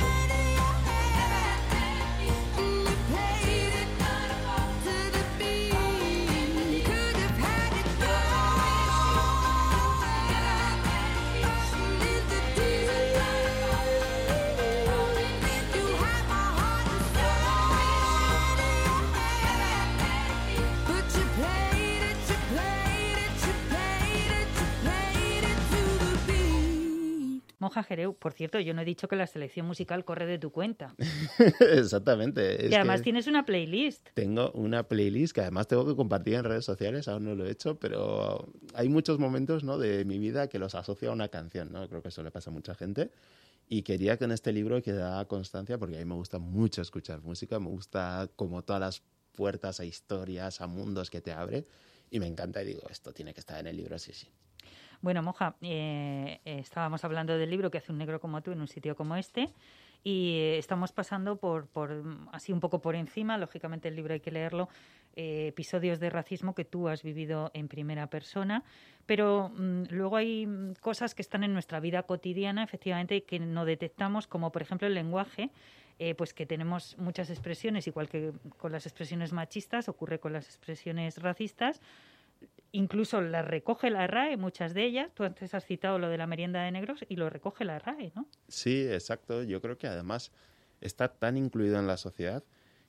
and you played it to the beat. Could have had it all. In the deep, you have my heart and soul, but you played it to the beat. Moja Jereu, por cierto, yo no he dicho que la selección musical corre de tu cuenta. Exactamente. Y además tienes una playlist. Tengo una playlist que además tengo que compartir en redes sociales, aún no lo he hecho, pero hay muchos momentos, ¿no? de mi vida que los asocio a una canción, ¿no? Creo que eso le pasa a mucha gente. Y quería que en este libro quedara constancia, porque a mí me gusta mucho escuchar música, me gusta como todas las puertas a historias, a mundos que te abre, y me encanta y digo, esto tiene que estar en el libro, sí, sí. Bueno, Moja, estábamos hablando del libro que hace un negro como tú en un sitio como este, y estamos pasando por así un poco por encima, lógicamente el libro hay que leerlo, episodios de racismo que tú has vivido en primera persona, pero luego hay cosas que están en nuestra vida cotidiana, efectivamente, que no detectamos, como por ejemplo el lenguaje, pues que tenemos muchas expresiones, igual que con las expresiones machistas, ocurre con las expresiones racistas. Incluso las recoge la RAE, muchas de ellas. Tú antes has citado lo de la merienda de negros y lo recoge la RAE, ¿no? Sí, exacto. Yo creo que además está tan incluido en la sociedad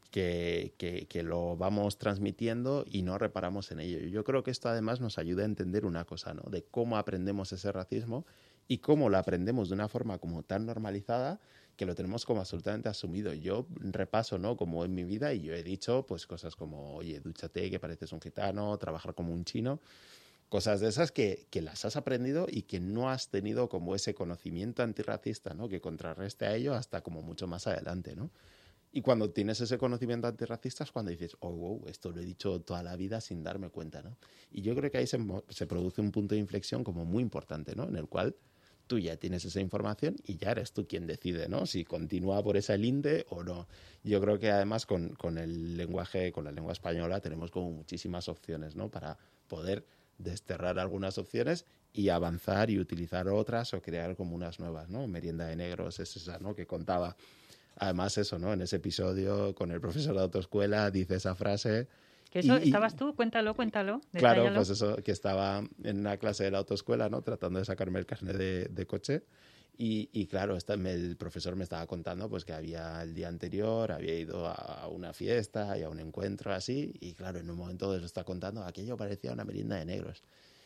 que lo vamos transmitiendo y no reparamos en ello. Yo creo que esto además nos ayuda a entender una cosa, ¿no? De cómo aprendemos ese racismo y cómo lo aprendemos de una forma como tan normalizada que lo tenemos como absolutamente asumido. Yo repaso, ¿no? Como en mi vida, y yo he dicho pues cosas como, oye, dúchate, que pareces un gitano, trabajar como un chino, cosas de esas que las has aprendido y que no has tenido como ese conocimiento antirracista, ¿no? Que contrarreste a ello hasta como mucho más adelante, ¿no? Y cuando tienes ese conocimiento antirracista es cuando dices, oh, wow, esto lo he dicho toda la vida sin darme cuenta, ¿no? Y yo creo que ahí se produce un punto de inflexión como muy importante, ¿no? En el cual tú ya tienes esa información y ya eres tú quien decide, ¿no? Si continúa por esa linde o no. Yo creo que además con el lenguaje, con la lengua española tenemos como muchísimas opciones, ¿no? Para poder desterrar algunas opciones y avanzar y utilizar otras o crear como unas nuevas, ¿no? Merienda de negros es esa, ¿no? Que contaba. Además eso, ¿no? En ese episodio con el profesor de autoescuela dice esa frase. ¿Que eso estabas tú? Cuéntalo. Claro, detállalo. pues eso, que estaba en una clase de la autoescuela, ¿no? Tratando de sacarme el carnet de coche. Y claro, el profesor me estaba contando pues que el día anterior había ido a una fiesta y a un encuentro así. Y claro, en un momento de lo está contando, aquello parecía una merienda de negros.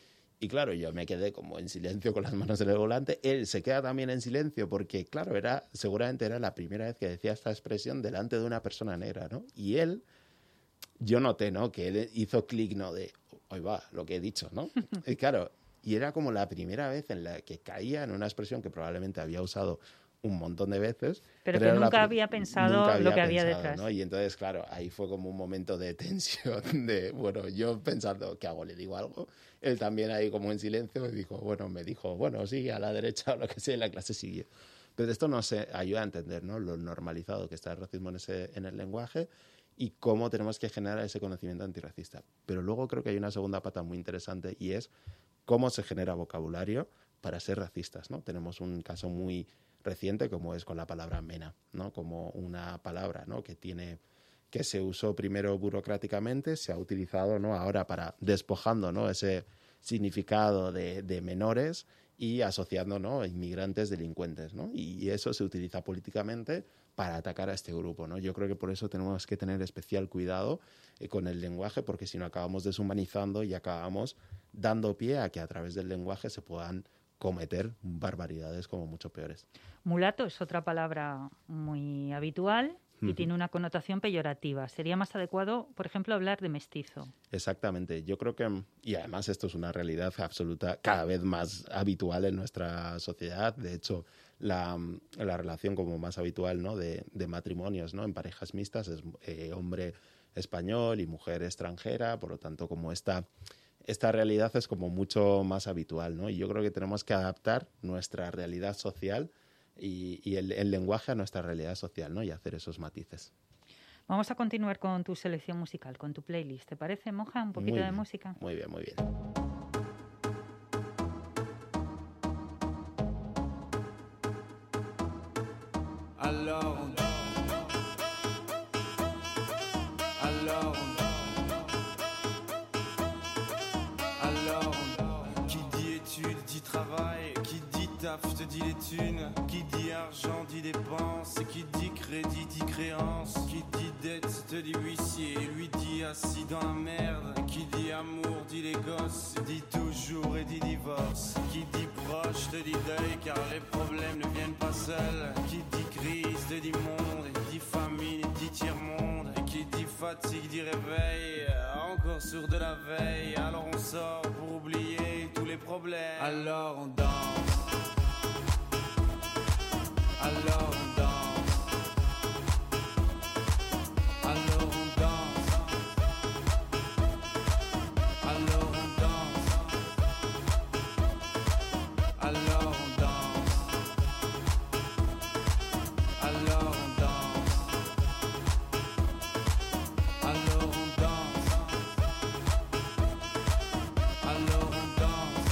Y claro, yo me quedé como en silencio con las manos en el volante. Él se queda también en silencio porque, claro, seguramente era la primera vez que decía esta expresión delante de una persona negra, ¿no? Y yo noté, ¿no? Que él hizo clic, ¿no? De, hoy va, lo que he dicho, ¿no? Y claro, y era como la primera vez en la que caía en una expresión que probablemente había usado un montón de veces. Pero que nunca había pensado lo que había detrás, ¿no? Y entonces, claro, ahí fue como un momento de tensión de, bueno, yo pensando, ¿qué hago? ¿Le digo algo? Él también ahí como en silencio me dijo, bueno, sí, a la derecha o lo que sea, y la clase siguió. Pero esto nos ayuda a entender, ¿no? Lo normalizado que está el racismo en el lenguaje y cómo tenemos que generar ese conocimiento antirracista. Pero luego creo que hay una segunda pata muy interesante y es cómo se genera vocabulario para ser racistas, ¿no? Tenemos un caso muy reciente como es con la palabra mena, ¿no? Como una palabra, ¿no? que se usó primero burocráticamente, se ha utilizado, ¿no? Ahora para despojando, ¿no? Ese significado de menores y asociando, ¿no? Inmigrantes delincuentes, ¿no? Y eso se utiliza políticamente para atacar a este grupo, ¿no? Yo creo que por eso tenemos que tener especial cuidado con el lenguaje, porque si no acabamos deshumanizando y acabamos dando pie a que a través del lenguaje se puedan cometer barbaridades como mucho peores. Mulato es otra palabra muy habitual y tiene una connotación peyorativa. Sería más adecuado, por ejemplo, hablar de mestizo. Exactamente. Yo creo que, y además esto es una realidad absoluta, cada vez más habitual en nuestra sociedad. De hecho, la relación como más habitual, ¿no? de matrimonios, ¿no? En parejas mixtas es hombre español y mujer extranjera. Por lo tanto, como esta realidad es como mucho más habitual, ¿no? Y yo creo que tenemos que adaptar nuestra realidad social y el lenguaje a nuestra realidad social, ¿no? Y hacer esos matices. Vamos a continuar con tu selección musical, con tu playlist. ¿Te parece, Moja, un poquito de música? Muy bien, muy bien. Te dit les thunes, qui dit argent dit dépense, qui dit crédit dit créance, qui dit dette te dit huissier, lui dit assis dans la merde, qui dit amour dit les gosses, dit toujours et dit divorce, qui dit proche te dit deuil car les problèmes ne viennent pas seuls, qui dit crise te dit monde, dit famine dit tiers-monde, et qui dit fatigue dit réveil, encore sourd de la veille, alors on sort pour oublier tous les problèmes, alors on danse. alors on danse. Alors on danse. Alors on danse. Alors on danse. Alors on danse. Alors on danse. Alors on danse.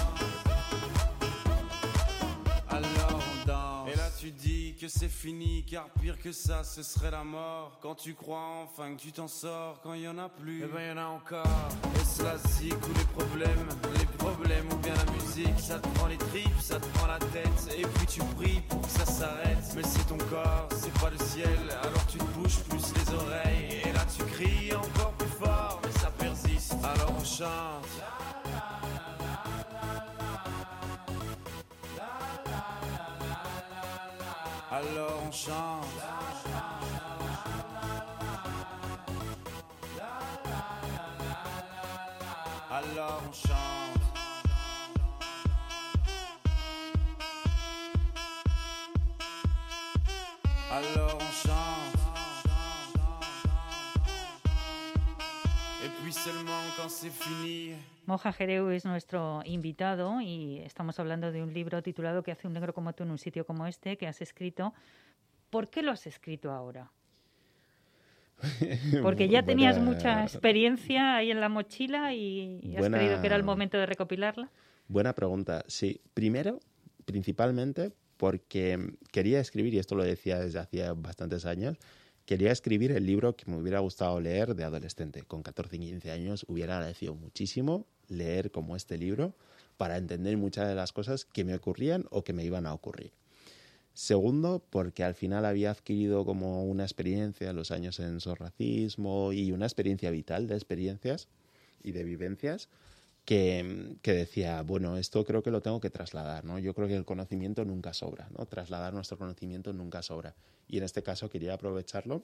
Alors on danse. Et là tu dis que c'est fini, car pire que ça ce serait la mort. Quand tu crois enfin que tu t'en sors, quand il y en a plus, eh ben y en a encore. Est-ce la zik ou les problèmes ou bien la musique? Ça te prend les tripes, ça te prend la tête, et puis tu pries pour que ça s'arrête. Mais c'est ton corps, c'est pas le ciel, alors tu te bouges plus les oreilles. Et là tu cries encore plus fort, mais ça persiste, alors on chante. Alors on chante. Alors on chante. Alors on chante. Et puis seulement quand c'est fini. Moja Jereu es nuestro invitado y estamos hablando de un libro titulado ¿Qué hace un negro como tú en un sitio como este?, que has escrito. ¿Por qué lo has escrito ahora? Porque ya tenías mucha experiencia ahí en la mochila y has creído que era el momento de recopilarla. Buena pregunta. Sí, primero, principalmente porque quería escribir, y esto lo decía desde hacía bastantes años, quería escribir el libro que me hubiera gustado leer de adolescente. Con 14 y 15 años hubiera agradecido muchísimo leer como este libro para entender muchas de las cosas que me ocurrían o que me iban a ocurrir. Segundo, porque al final había adquirido como una experiencia, los años en sorracismo y una experiencia vital de experiencias y de vivencias que decía, bueno, esto creo que lo tengo que trasladar, ¿no? Yo creo que el conocimiento nunca sobra, ¿no? Trasladar nuestro conocimiento nunca sobra. Y en este caso quería aprovecharlo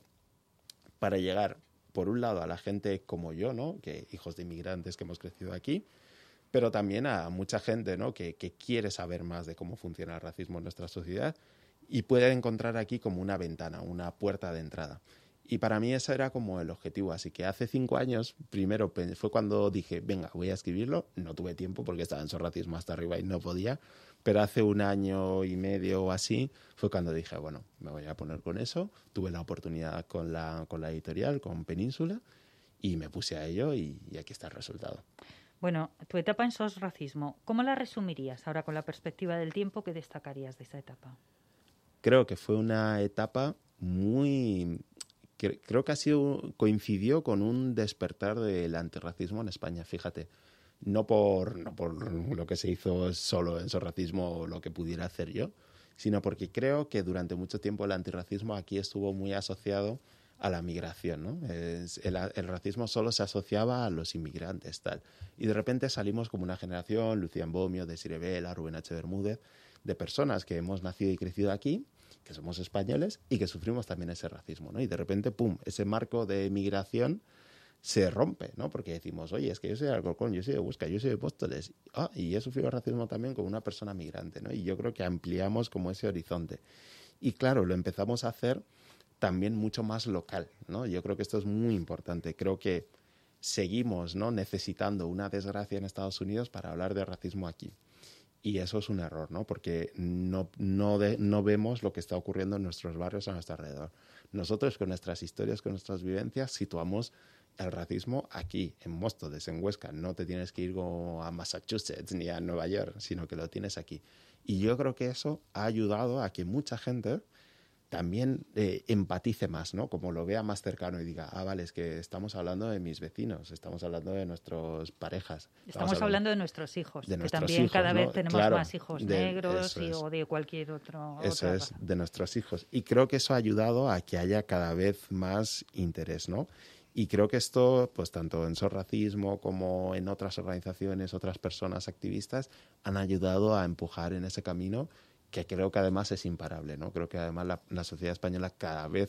para llegar, por un lado, a la gente como yo, ¿no? Que hijos de inmigrantes que hemos crecido aquí, pero también a mucha gente, ¿no? que quiere saber más de cómo funciona el racismo en nuestra sociedad y puede encontrar aquí como una ventana, una puerta de entrada. Y para mí ese era como el objetivo. Así que hace 5 años, primero fue cuando dije, venga, voy a escribirlo. No tuve tiempo porque estaba en sorracismo hasta arriba y no podía. Pero hace 1 año y medio o así fue cuando dije, bueno, me voy a poner con eso. Tuve la oportunidad con la editorial, con Península, y me puse a ello y aquí está el resultado. Bueno, tu etapa en sorracismo, ¿cómo la resumirías ahora con la perspectiva del tiempo? ¿Qué destacarías de esa etapa? Creo que fue una etapa muy... Creo que coincidió con un despertar del antirracismo en España, fíjate. No por lo que se hizo solo en sorracismo o lo que pudiera hacer yo, sino porque creo que durante mucho tiempo el antirracismo aquí estuvo muy asociado a la migración, ¿no? El racismo solo se asociaba a los inmigrantes, tal. Y de repente salimos como una generación, Lucian Bomio, Desiree Vela, Rubén H. Bermúdez, de personas que hemos nacido y crecido aquí, que somos españoles y que sufrimos también ese racismo, ¿no? Y de repente, pum, ese marco de migración se rompe, ¿no? Porque decimos, oye, es que yo soy de Alcorcón, yo soy de Huesca, yo soy de Móstoles, y he sufrido racismo también como una persona migrante, ¿no? Y yo creo que ampliamos como ese horizonte. Y claro, lo empezamos a hacer también mucho más local, ¿no? Yo creo que esto es muy importante. Creo que seguimos, ¿no?, necesitando una desgracia en Estados Unidos para hablar de racismo aquí. Y eso es un error, ¿no? Porque no vemos lo que está ocurriendo en nuestros barrios a nuestro alrededor. Nosotros, con nuestras historias, con nuestras vivencias, situamos el racismo aquí, en Móstoles, en Huesca. No te tienes que ir a Massachusetts ni a Nueva York, sino que lo tienes aquí. Y yo creo que eso ha ayudado a que mucha gente también empatice más, ¿no? Como lo vea más cercano y diga, vale, es que estamos hablando de mis vecinos, estamos hablando de nuestras parejas. Estamos hablando de nuestros hijos, de que nuestros también hijos, cada vez ¿no? tenemos Claro, más hijos negros o de cualquier otro. Eso es, de nuestros hijos. Y creo que eso ha ayudado a que haya cada vez más interés, ¿no? Y creo que esto, pues tanto en Sorracismo como en otras organizaciones, otras personas activistas, han ayudado a empujar en ese camino que creo que además es imparable, ¿no? Creo que además la sociedad española cada vez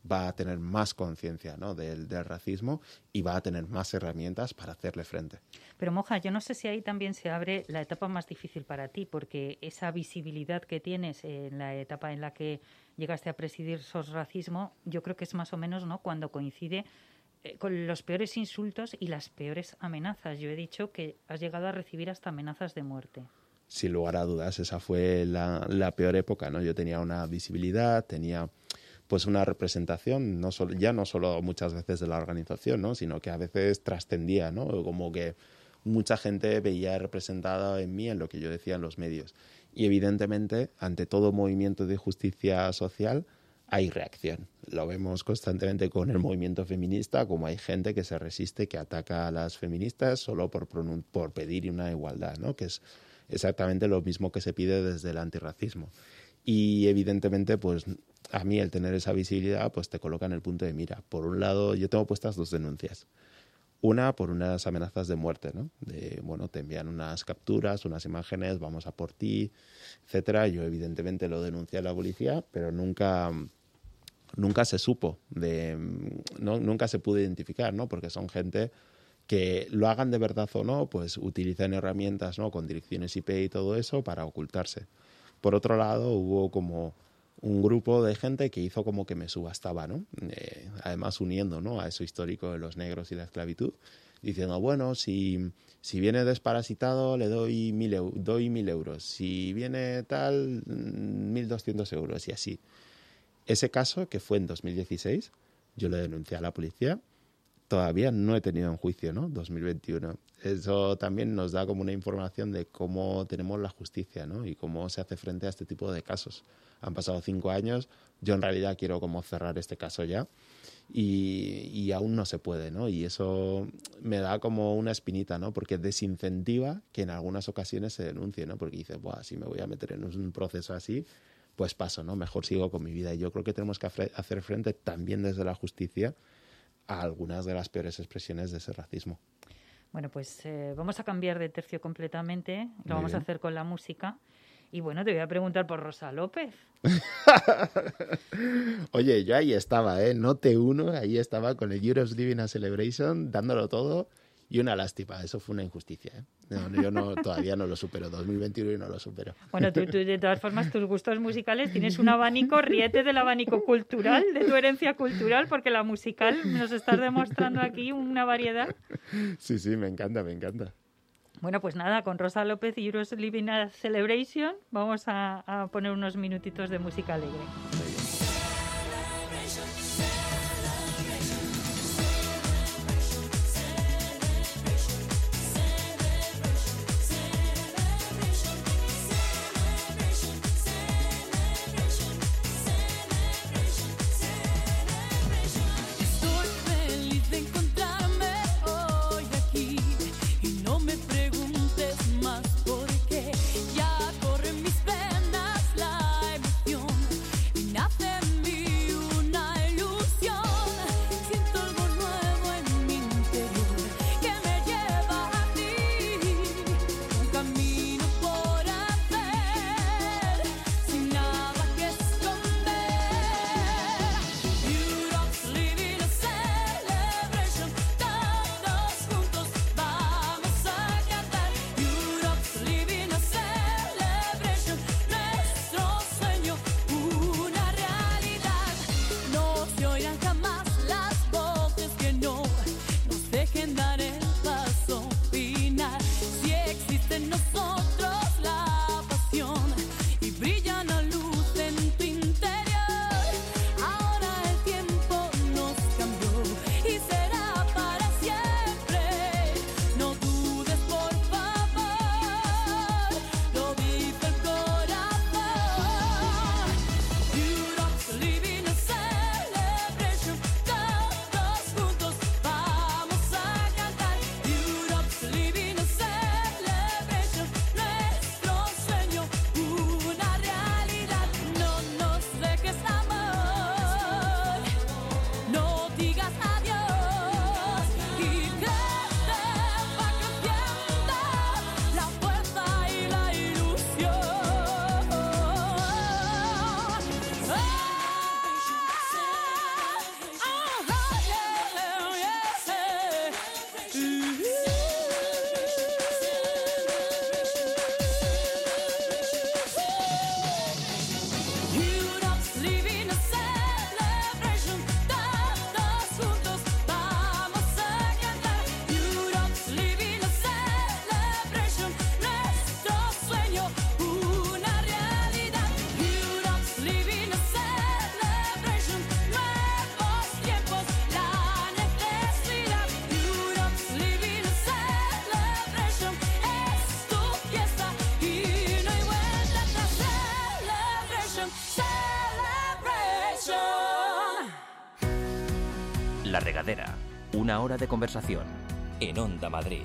va a tener más conciencia, ¿no?, del racismo y va a tener más herramientas para hacerle frente. Pero Moja, yo no sé si ahí también se abre la etapa más difícil para ti, porque esa visibilidad que tienes en la etapa en la que llegaste a presidir SOS Racismo, yo creo que es más o menos, ¿no?, cuando coincide con los peores insultos y las peores amenazas. Yo he dicho que has llegado a recibir hasta amenazas de muerte. Sin lugar a dudas, esa fue la peor época, ¿no? Yo tenía una visibilidad, tenía pues una representación, no solo muchas veces de la organización, ¿no?, sino que a veces trascendía, ¿no?, como que mucha gente veía representada en mí en lo que yo decía en los medios. Y evidentemente, ante todo movimiento de justicia social, hay reacción. Lo vemos constantemente con el movimiento feminista, como hay gente que se resiste, que ataca a las feministas solo por pedir una igualdad, ¿no?, que es exactamente lo mismo que se pide desde el antirracismo. Y evidentemente, pues a mí el tener esa visibilidad pues te coloca en el punto de mira. Por un lado, yo tengo puestas 2 denuncias. Una por unas amenazas de muerte, ¿no? Te envían unas capturas, unas imágenes, vamos a por ti, etcétera. Yo evidentemente lo denuncié a la policía, pero nunca se supo, nunca se pudo identificar, ¿no? Porque son gente que lo hagan de verdad o no, pues utilizan herramientas, ¿no?, con direcciones IP y todo eso para ocultarse. Por otro lado, hubo como un grupo de gente que hizo como que me subastaba, ¿no? Además uniendo, ¿no?, a eso histórico de los negros y la esclavitud, diciendo, bueno, si viene desparasitado le doy 1.000 euros, si viene tal, 1.200 euros y así. Ese caso, que fue en 2016, yo lo denuncié a la policía, todavía no he tenido en juicio, ¿no?, 2021. Eso también nos da como una información de cómo tenemos la justicia, ¿no?, y cómo se hace frente a este tipo de casos. Han pasado 5 años, yo en realidad quiero como cerrar este caso ya y aún no se puede, ¿no? Y eso me da como una espinita, ¿no?, porque desincentiva que en algunas ocasiones se denuncie, ¿no?, porque dices, buah, si me voy a meter en un proceso así, pues paso, ¿no?, mejor sigo con mi vida. Y yo creo que tenemos que hacer frente también desde la justicia a algunas de las peores expresiones de ese racismo. Bueno, pues vamos a cambiar de tercio completamente, lo vamos a hacer con la música. Y bueno, te voy a preguntar por Rosa López. Oye, yo ahí estaba, no te uno, ahí estaba con el Europe's Living a Celebration, dándolo todo, y una lástima, eso fue una injusticia. Yo todavía no lo supero, 2021 y no lo supero. Bueno, tú de todas formas, tus gustos musicales, tienes un abanico, ríete del abanico cultural, de tu herencia cultural, porque la musical nos estás demostrando aquí una variedad. Sí, me encanta. Bueno, pues nada, con Rosa López y Europe's Living a Celebration vamos a poner unos minutitos de música alegre. Más porque ya corre en mis venas la emoción. La Regadera, una hora de conversación en Onda Madrid.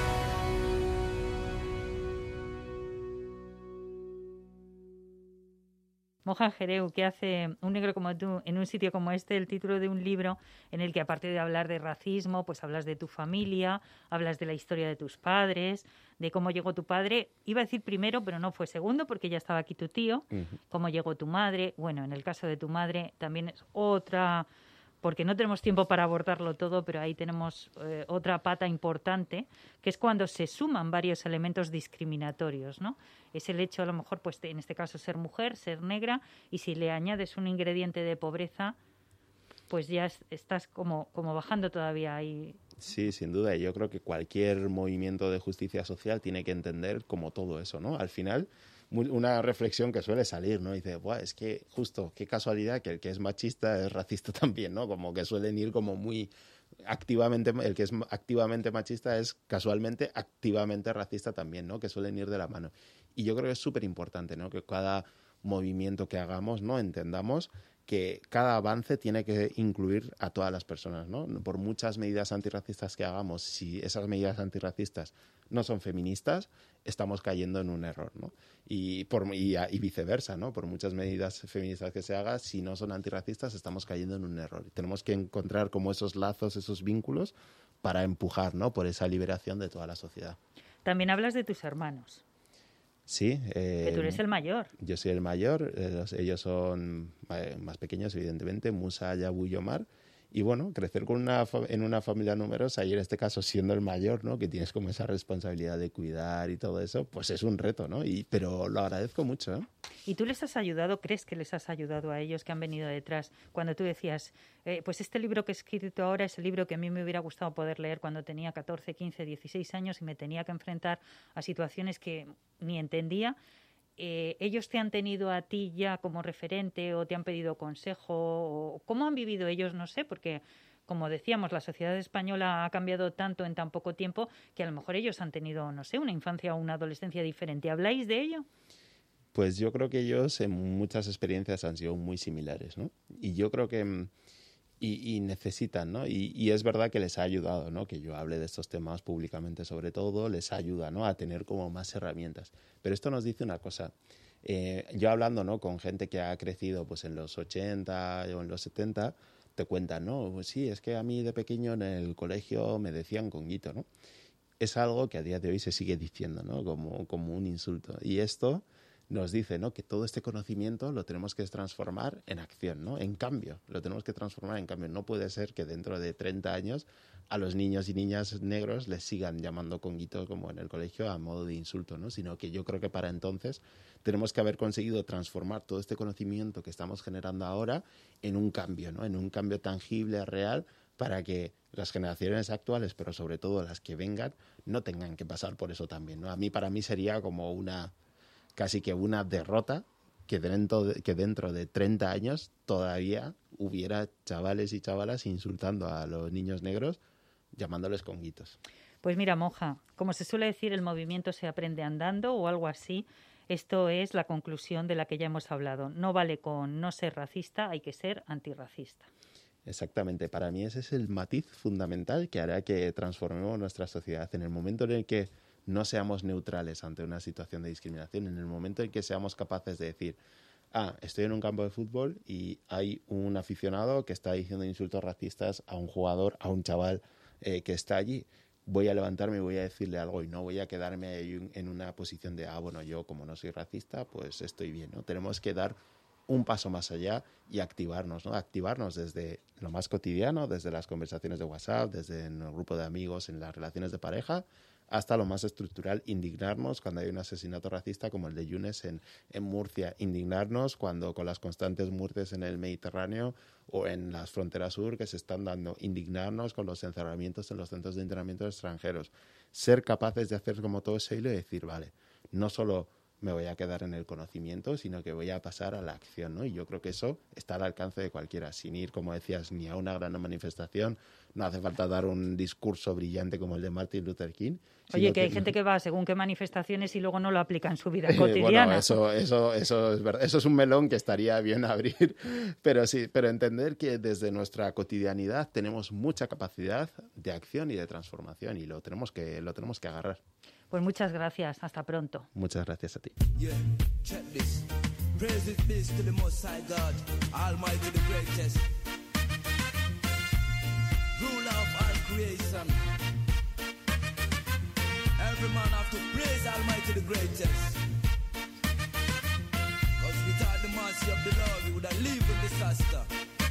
Moja Jereu, ¿qué hace un negro como tú en un sitio como este? El título de un libro en el que, aparte de hablar de racismo, pues hablas de tu familia, hablas de la historia de tus padres, de cómo llegó tu padre. Iba a decir primero, pero no fue segundo, porque ya estaba aquí tu tío. Cómo llegó tu madre. Bueno, en el caso de tu madre también es otra, porque no tenemos tiempo para abordarlo todo, pero ahí tenemos otra pata importante, que es cuando se suman varios elementos discriminatorios, ¿no? Es el hecho, a lo mejor, pues en este caso, ser mujer, ser negra, y si le añades un ingrediente de pobreza, pues ya estás como bajando todavía ahí. Sí, sin duda. Yo creo que cualquier movimiento de justicia social tiene que entender como todo eso, ¿no? Al final, una reflexión que suele salir, ¿no? Dice, buah, es que justo, qué casualidad que el que es machista es racista también, ¿no? Como que suelen ir como muy activamente, el que es activamente machista es casualmente activamente racista también, ¿no? Que suelen ir de la mano. Y yo creo que es súper importante, ¿no? Que cada movimiento que hagamos, ¿no? Entendamos que cada avance tiene que incluir a todas las personas, ¿no? Por muchas medidas antirracistas que hagamos, si esas medidas antirracistas no son feministas, estamos cayendo en un error, ¿no? Y viceversa, ¿no? Por muchas medidas feministas que se hagan, si no son antirracistas, estamos cayendo en un error. Tenemos que encontrar como esos lazos, esos vínculos para empujar, ¿no? Por esa liberación de toda la sociedad. También hablas de tus hermanos. Sí. Que tú eres el mayor. Yo soy el mayor, ellos son más pequeños, evidentemente, Musa, Yabu y Omar. Y bueno, crecer en una familia numerosa y en este caso siendo el mayor, ¿no? Que tienes como esa responsabilidad de cuidar y todo eso, pues es un reto, ¿no? Pero lo agradezco mucho, ¿eh? ¿Y tú les has ayudado, crees que les has ayudado a ellos que han venido detrás? Cuando tú decías, pues este libro que he escrito ahora es el libro que a mí me hubiera gustado poder leer cuando tenía 14, 15, 16 años y me tenía que enfrentar a situaciones que ni entendía. ¿Ellos te han tenido a ti ya como referente o te han pedido consejo? O ¿cómo han vivido ellos? No sé, porque, como decíamos, la sociedad española ha cambiado tanto en tan poco tiempo que a lo mejor ellos han tenido, no sé, una infancia o una adolescencia diferente. ¿Habláis de ello? Pues yo creo que ellos en muchas experiencias han sido muy similares, ¿no? Y yo creo que y necesitan, ¿no? Y es verdad que les ha ayudado, ¿no? Que yo hable de estos temas públicamente, sobre todo, les ayuda, ¿no? A tener como más herramientas. Pero esto nos dice una cosa. Yo hablando, ¿no? Con gente que ha crecido pues en los 80 o en los 70, te cuentan, ¿no? Pues sí, es que a mí de pequeño en el colegio me decían conguito, ¿no? Es algo que a día de hoy se sigue diciendo, ¿no? Como un insulto. Y esto nos dice, ¿no? Que todo este conocimiento lo tenemos que transformar en acción, ¿no? En cambio, lo tenemos que transformar en cambio. No puede ser que dentro de 30 años a los niños y niñas negros les sigan llamando conguitos como en el colegio a modo de insulto, ¿no? Sino que yo creo que para entonces tenemos que haber conseguido transformar todo este conocimiento que estamos generando ahora en un cambio, ¿no? En un cambio tangible, real, para que las generaciones actuales, pero sobre todo las que vengan, no tengan que pasar por eso también, ¿no? Para mí sería como casi que una derrota que dentro de 30 años todavía hubiera chavales y chavalas insultando a los niños negros, llamándoles conguitos. Pues mira, Moja, como se suele decir, el movimiento se aprende andando o algo así. Esto es la conclusión de la que ya hemos hablado. No vale con no ser racista, hay que ser antirracista. Exactamente. Para mí ese es el matiz fundamental que hará que transformemos nuestra sociedad. En el momento en el que no seamos neutrales ante una situación de discriminación, en el momento en que seamos capaces de decir, estoy en un campo de fútbol y hay un aficionado que está diciendo insultos racistas a un jugador, a un chaval que está allí, voy a levantarme y voy a decirle algo y no voy a quedarme ahí en una posición de, bueno, yo como no soy racista, pues estoy bien, ¿no? Tenemos que dar un paso más allá y activarnos, ¿no? Activarnos desde lo más cotidiano, desde las conversaciones de WhatsApp, desde el grupo de amigos, en las relaciones de pareja, hasta lo más estructural, indignarnos cuando hay un asesinato racista como el de Yunes en Murcia, indignarnos cuando con las constantes muertes en el Mediterráneo o en las fronteras sur que se están dando, indignarnos con los encerramientos en los centros de internamiento extranjeros, ser capaces de hacer como todo ese hilo y decir, vale, no solo me voy a quedar en el conocimiento, sino que voy a pasar a la acción, ¿no? Y yo creo que eso está al alcance de cualquiera, sin ir, como decías, ni a una gran manifestación. No hace falta dar un discurso brillante como el de Martin Luther King. Oye, que hay gente que va según qué manifestaciones y luego no lo aplica en su vida cotidiana. Bueno, eso es verdad. Eso es un melón que estaría bien abrir, pero sí, pero entender que desde nuestra cotidianidad tenemos mucha capacidad de acción y de transformación y lo tenemos que agarrar. Pues muchas gracias, hasta pronto. Muchas gracias a ti. Yeah, check this. Praise this to the Most High God, Almighty the greatest, ruler of all creation. Every man have to praise Almighty the greatest. Cause without the mercy of the Lord, we would have lived in disaster.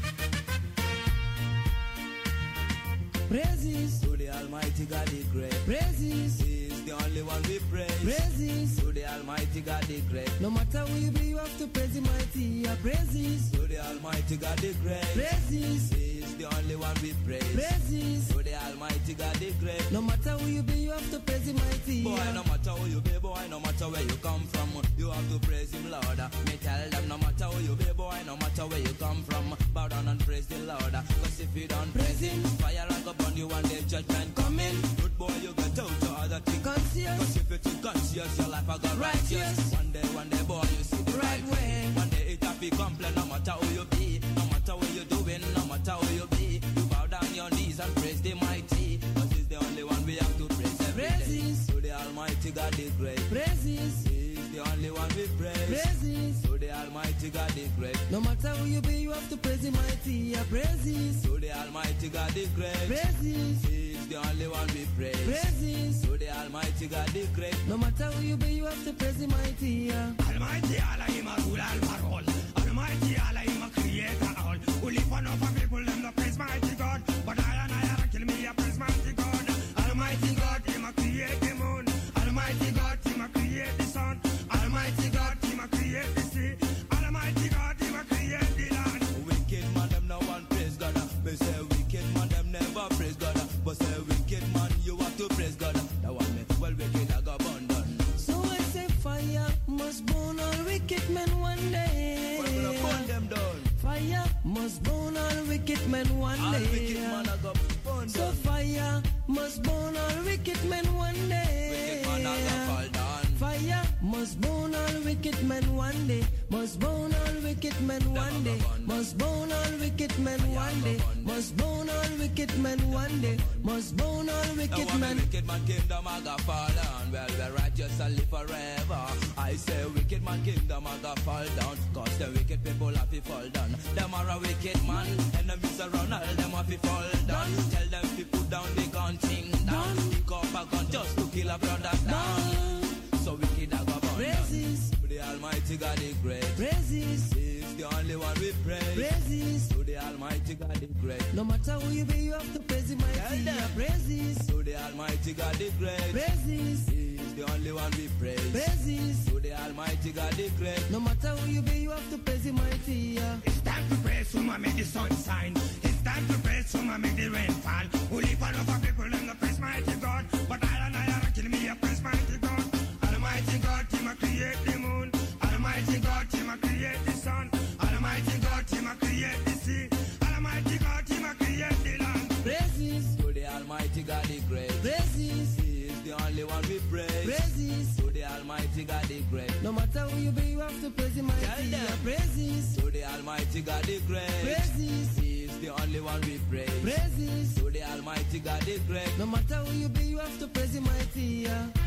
Praises to the Almighty God the great. Praises is the only one we praise. Praises to the Almighty God the great. No matter who you be, you have to praise the mighty. Praises to the Almighty God the great. Praises is the only one we praise. Praises to the Almighty God the great. No matter who you be, you have to praise the mighty. Boy, no matter who you be, boy, no matter where you come from, you have to praise him, Lord. Me tell them, no matter who you be, boy, no matter where you come from, bow down and praise the Lord. Cause if you don't praise him, fire like a on you one day judgment coming. Good boy, you get out to other things. Conscious. Cause if you're too conscious, your life I got righteous. One day, boy, you see the right way. One day it have to complain, no matter who you be, no matter what you're doing, no matter who you be. You bow down your knees and praise the mighty. Cause he's the only one we have to praise every day. To the Almighty God the great. Praises. He's the only one we praise. Praises. To the Almighty God the great. No matter who you be, you have to praise the mighty. Praises. To the Almighty God the great. Praises. He's the only one we praise. Praises. To the Almighty God the great. No matter who you be, you have to praise the mighty. Almighty Allah, Him a rule all parole. Almighty Allah, Him a creator all. Only one of our people them no praise mighty God, but I kill me a praise mighty God. Almighty God, Him a create the moon. Almighty God, Him a create the sun. Almighty God, Him a create the sea. Almighty God, Him a create the land. Wicked man them no one praise God. Me say wicked man them never praise God. But say wicked man you have to praise God. That one me well wicked I go burn done. So I say fire must burn all wicked men one day. Well, we burn them down. Fire must burn all wicked men one day. All wicked man I go burn down. So fire must burn all wicked men one day. Wicked man I go fall down. Fire must burn all wicked men one day. Must burn all wicked men one day. Must burn all wicked men one day. Must burn all wicked men one day. Must burn all wicked men. Wicked man kingdom I got fall down. Well, the righteous shall live forever. I say wicked man kingdom I got fall down. Cause the wicked people have to fall down. Them are a wicked man. Enemies around all them have to fall down. Tell them to put down the gun thing down. Pick up a gun just to kill a brother down. So wicked I got born. Praises to the Almighty God the great. Praises is the only one we praise. Praises to the Almighty God the great. No matter who you be, you have to praise Him mighty. Praises to the Almighty God the great. Praises is the only one we praise. Praises to the Almighty God the great. No matter who you be, you have to praise Him mighty. It's time to praise Him and make the sun shine. It's time to praise Him and make the rain fall. Only one of our people in the praise mighty God, but I kill me a praise mighty God. Almighty God, Him a create the moon. Almighty God, Him a create the sun. Almighty God, Him a create the sea. Almighty God, Him a create the land. Praises to the Almighty God the great. Praises He is the only one we praise. Praises to the Almighty God the great. No matter who you be, you have to praise Him mighty. Praises to the Almighty God the great. Praises He is the only one we praise. Praises to the Almighty God the great. No matter who you be, you have to praise Him mighty.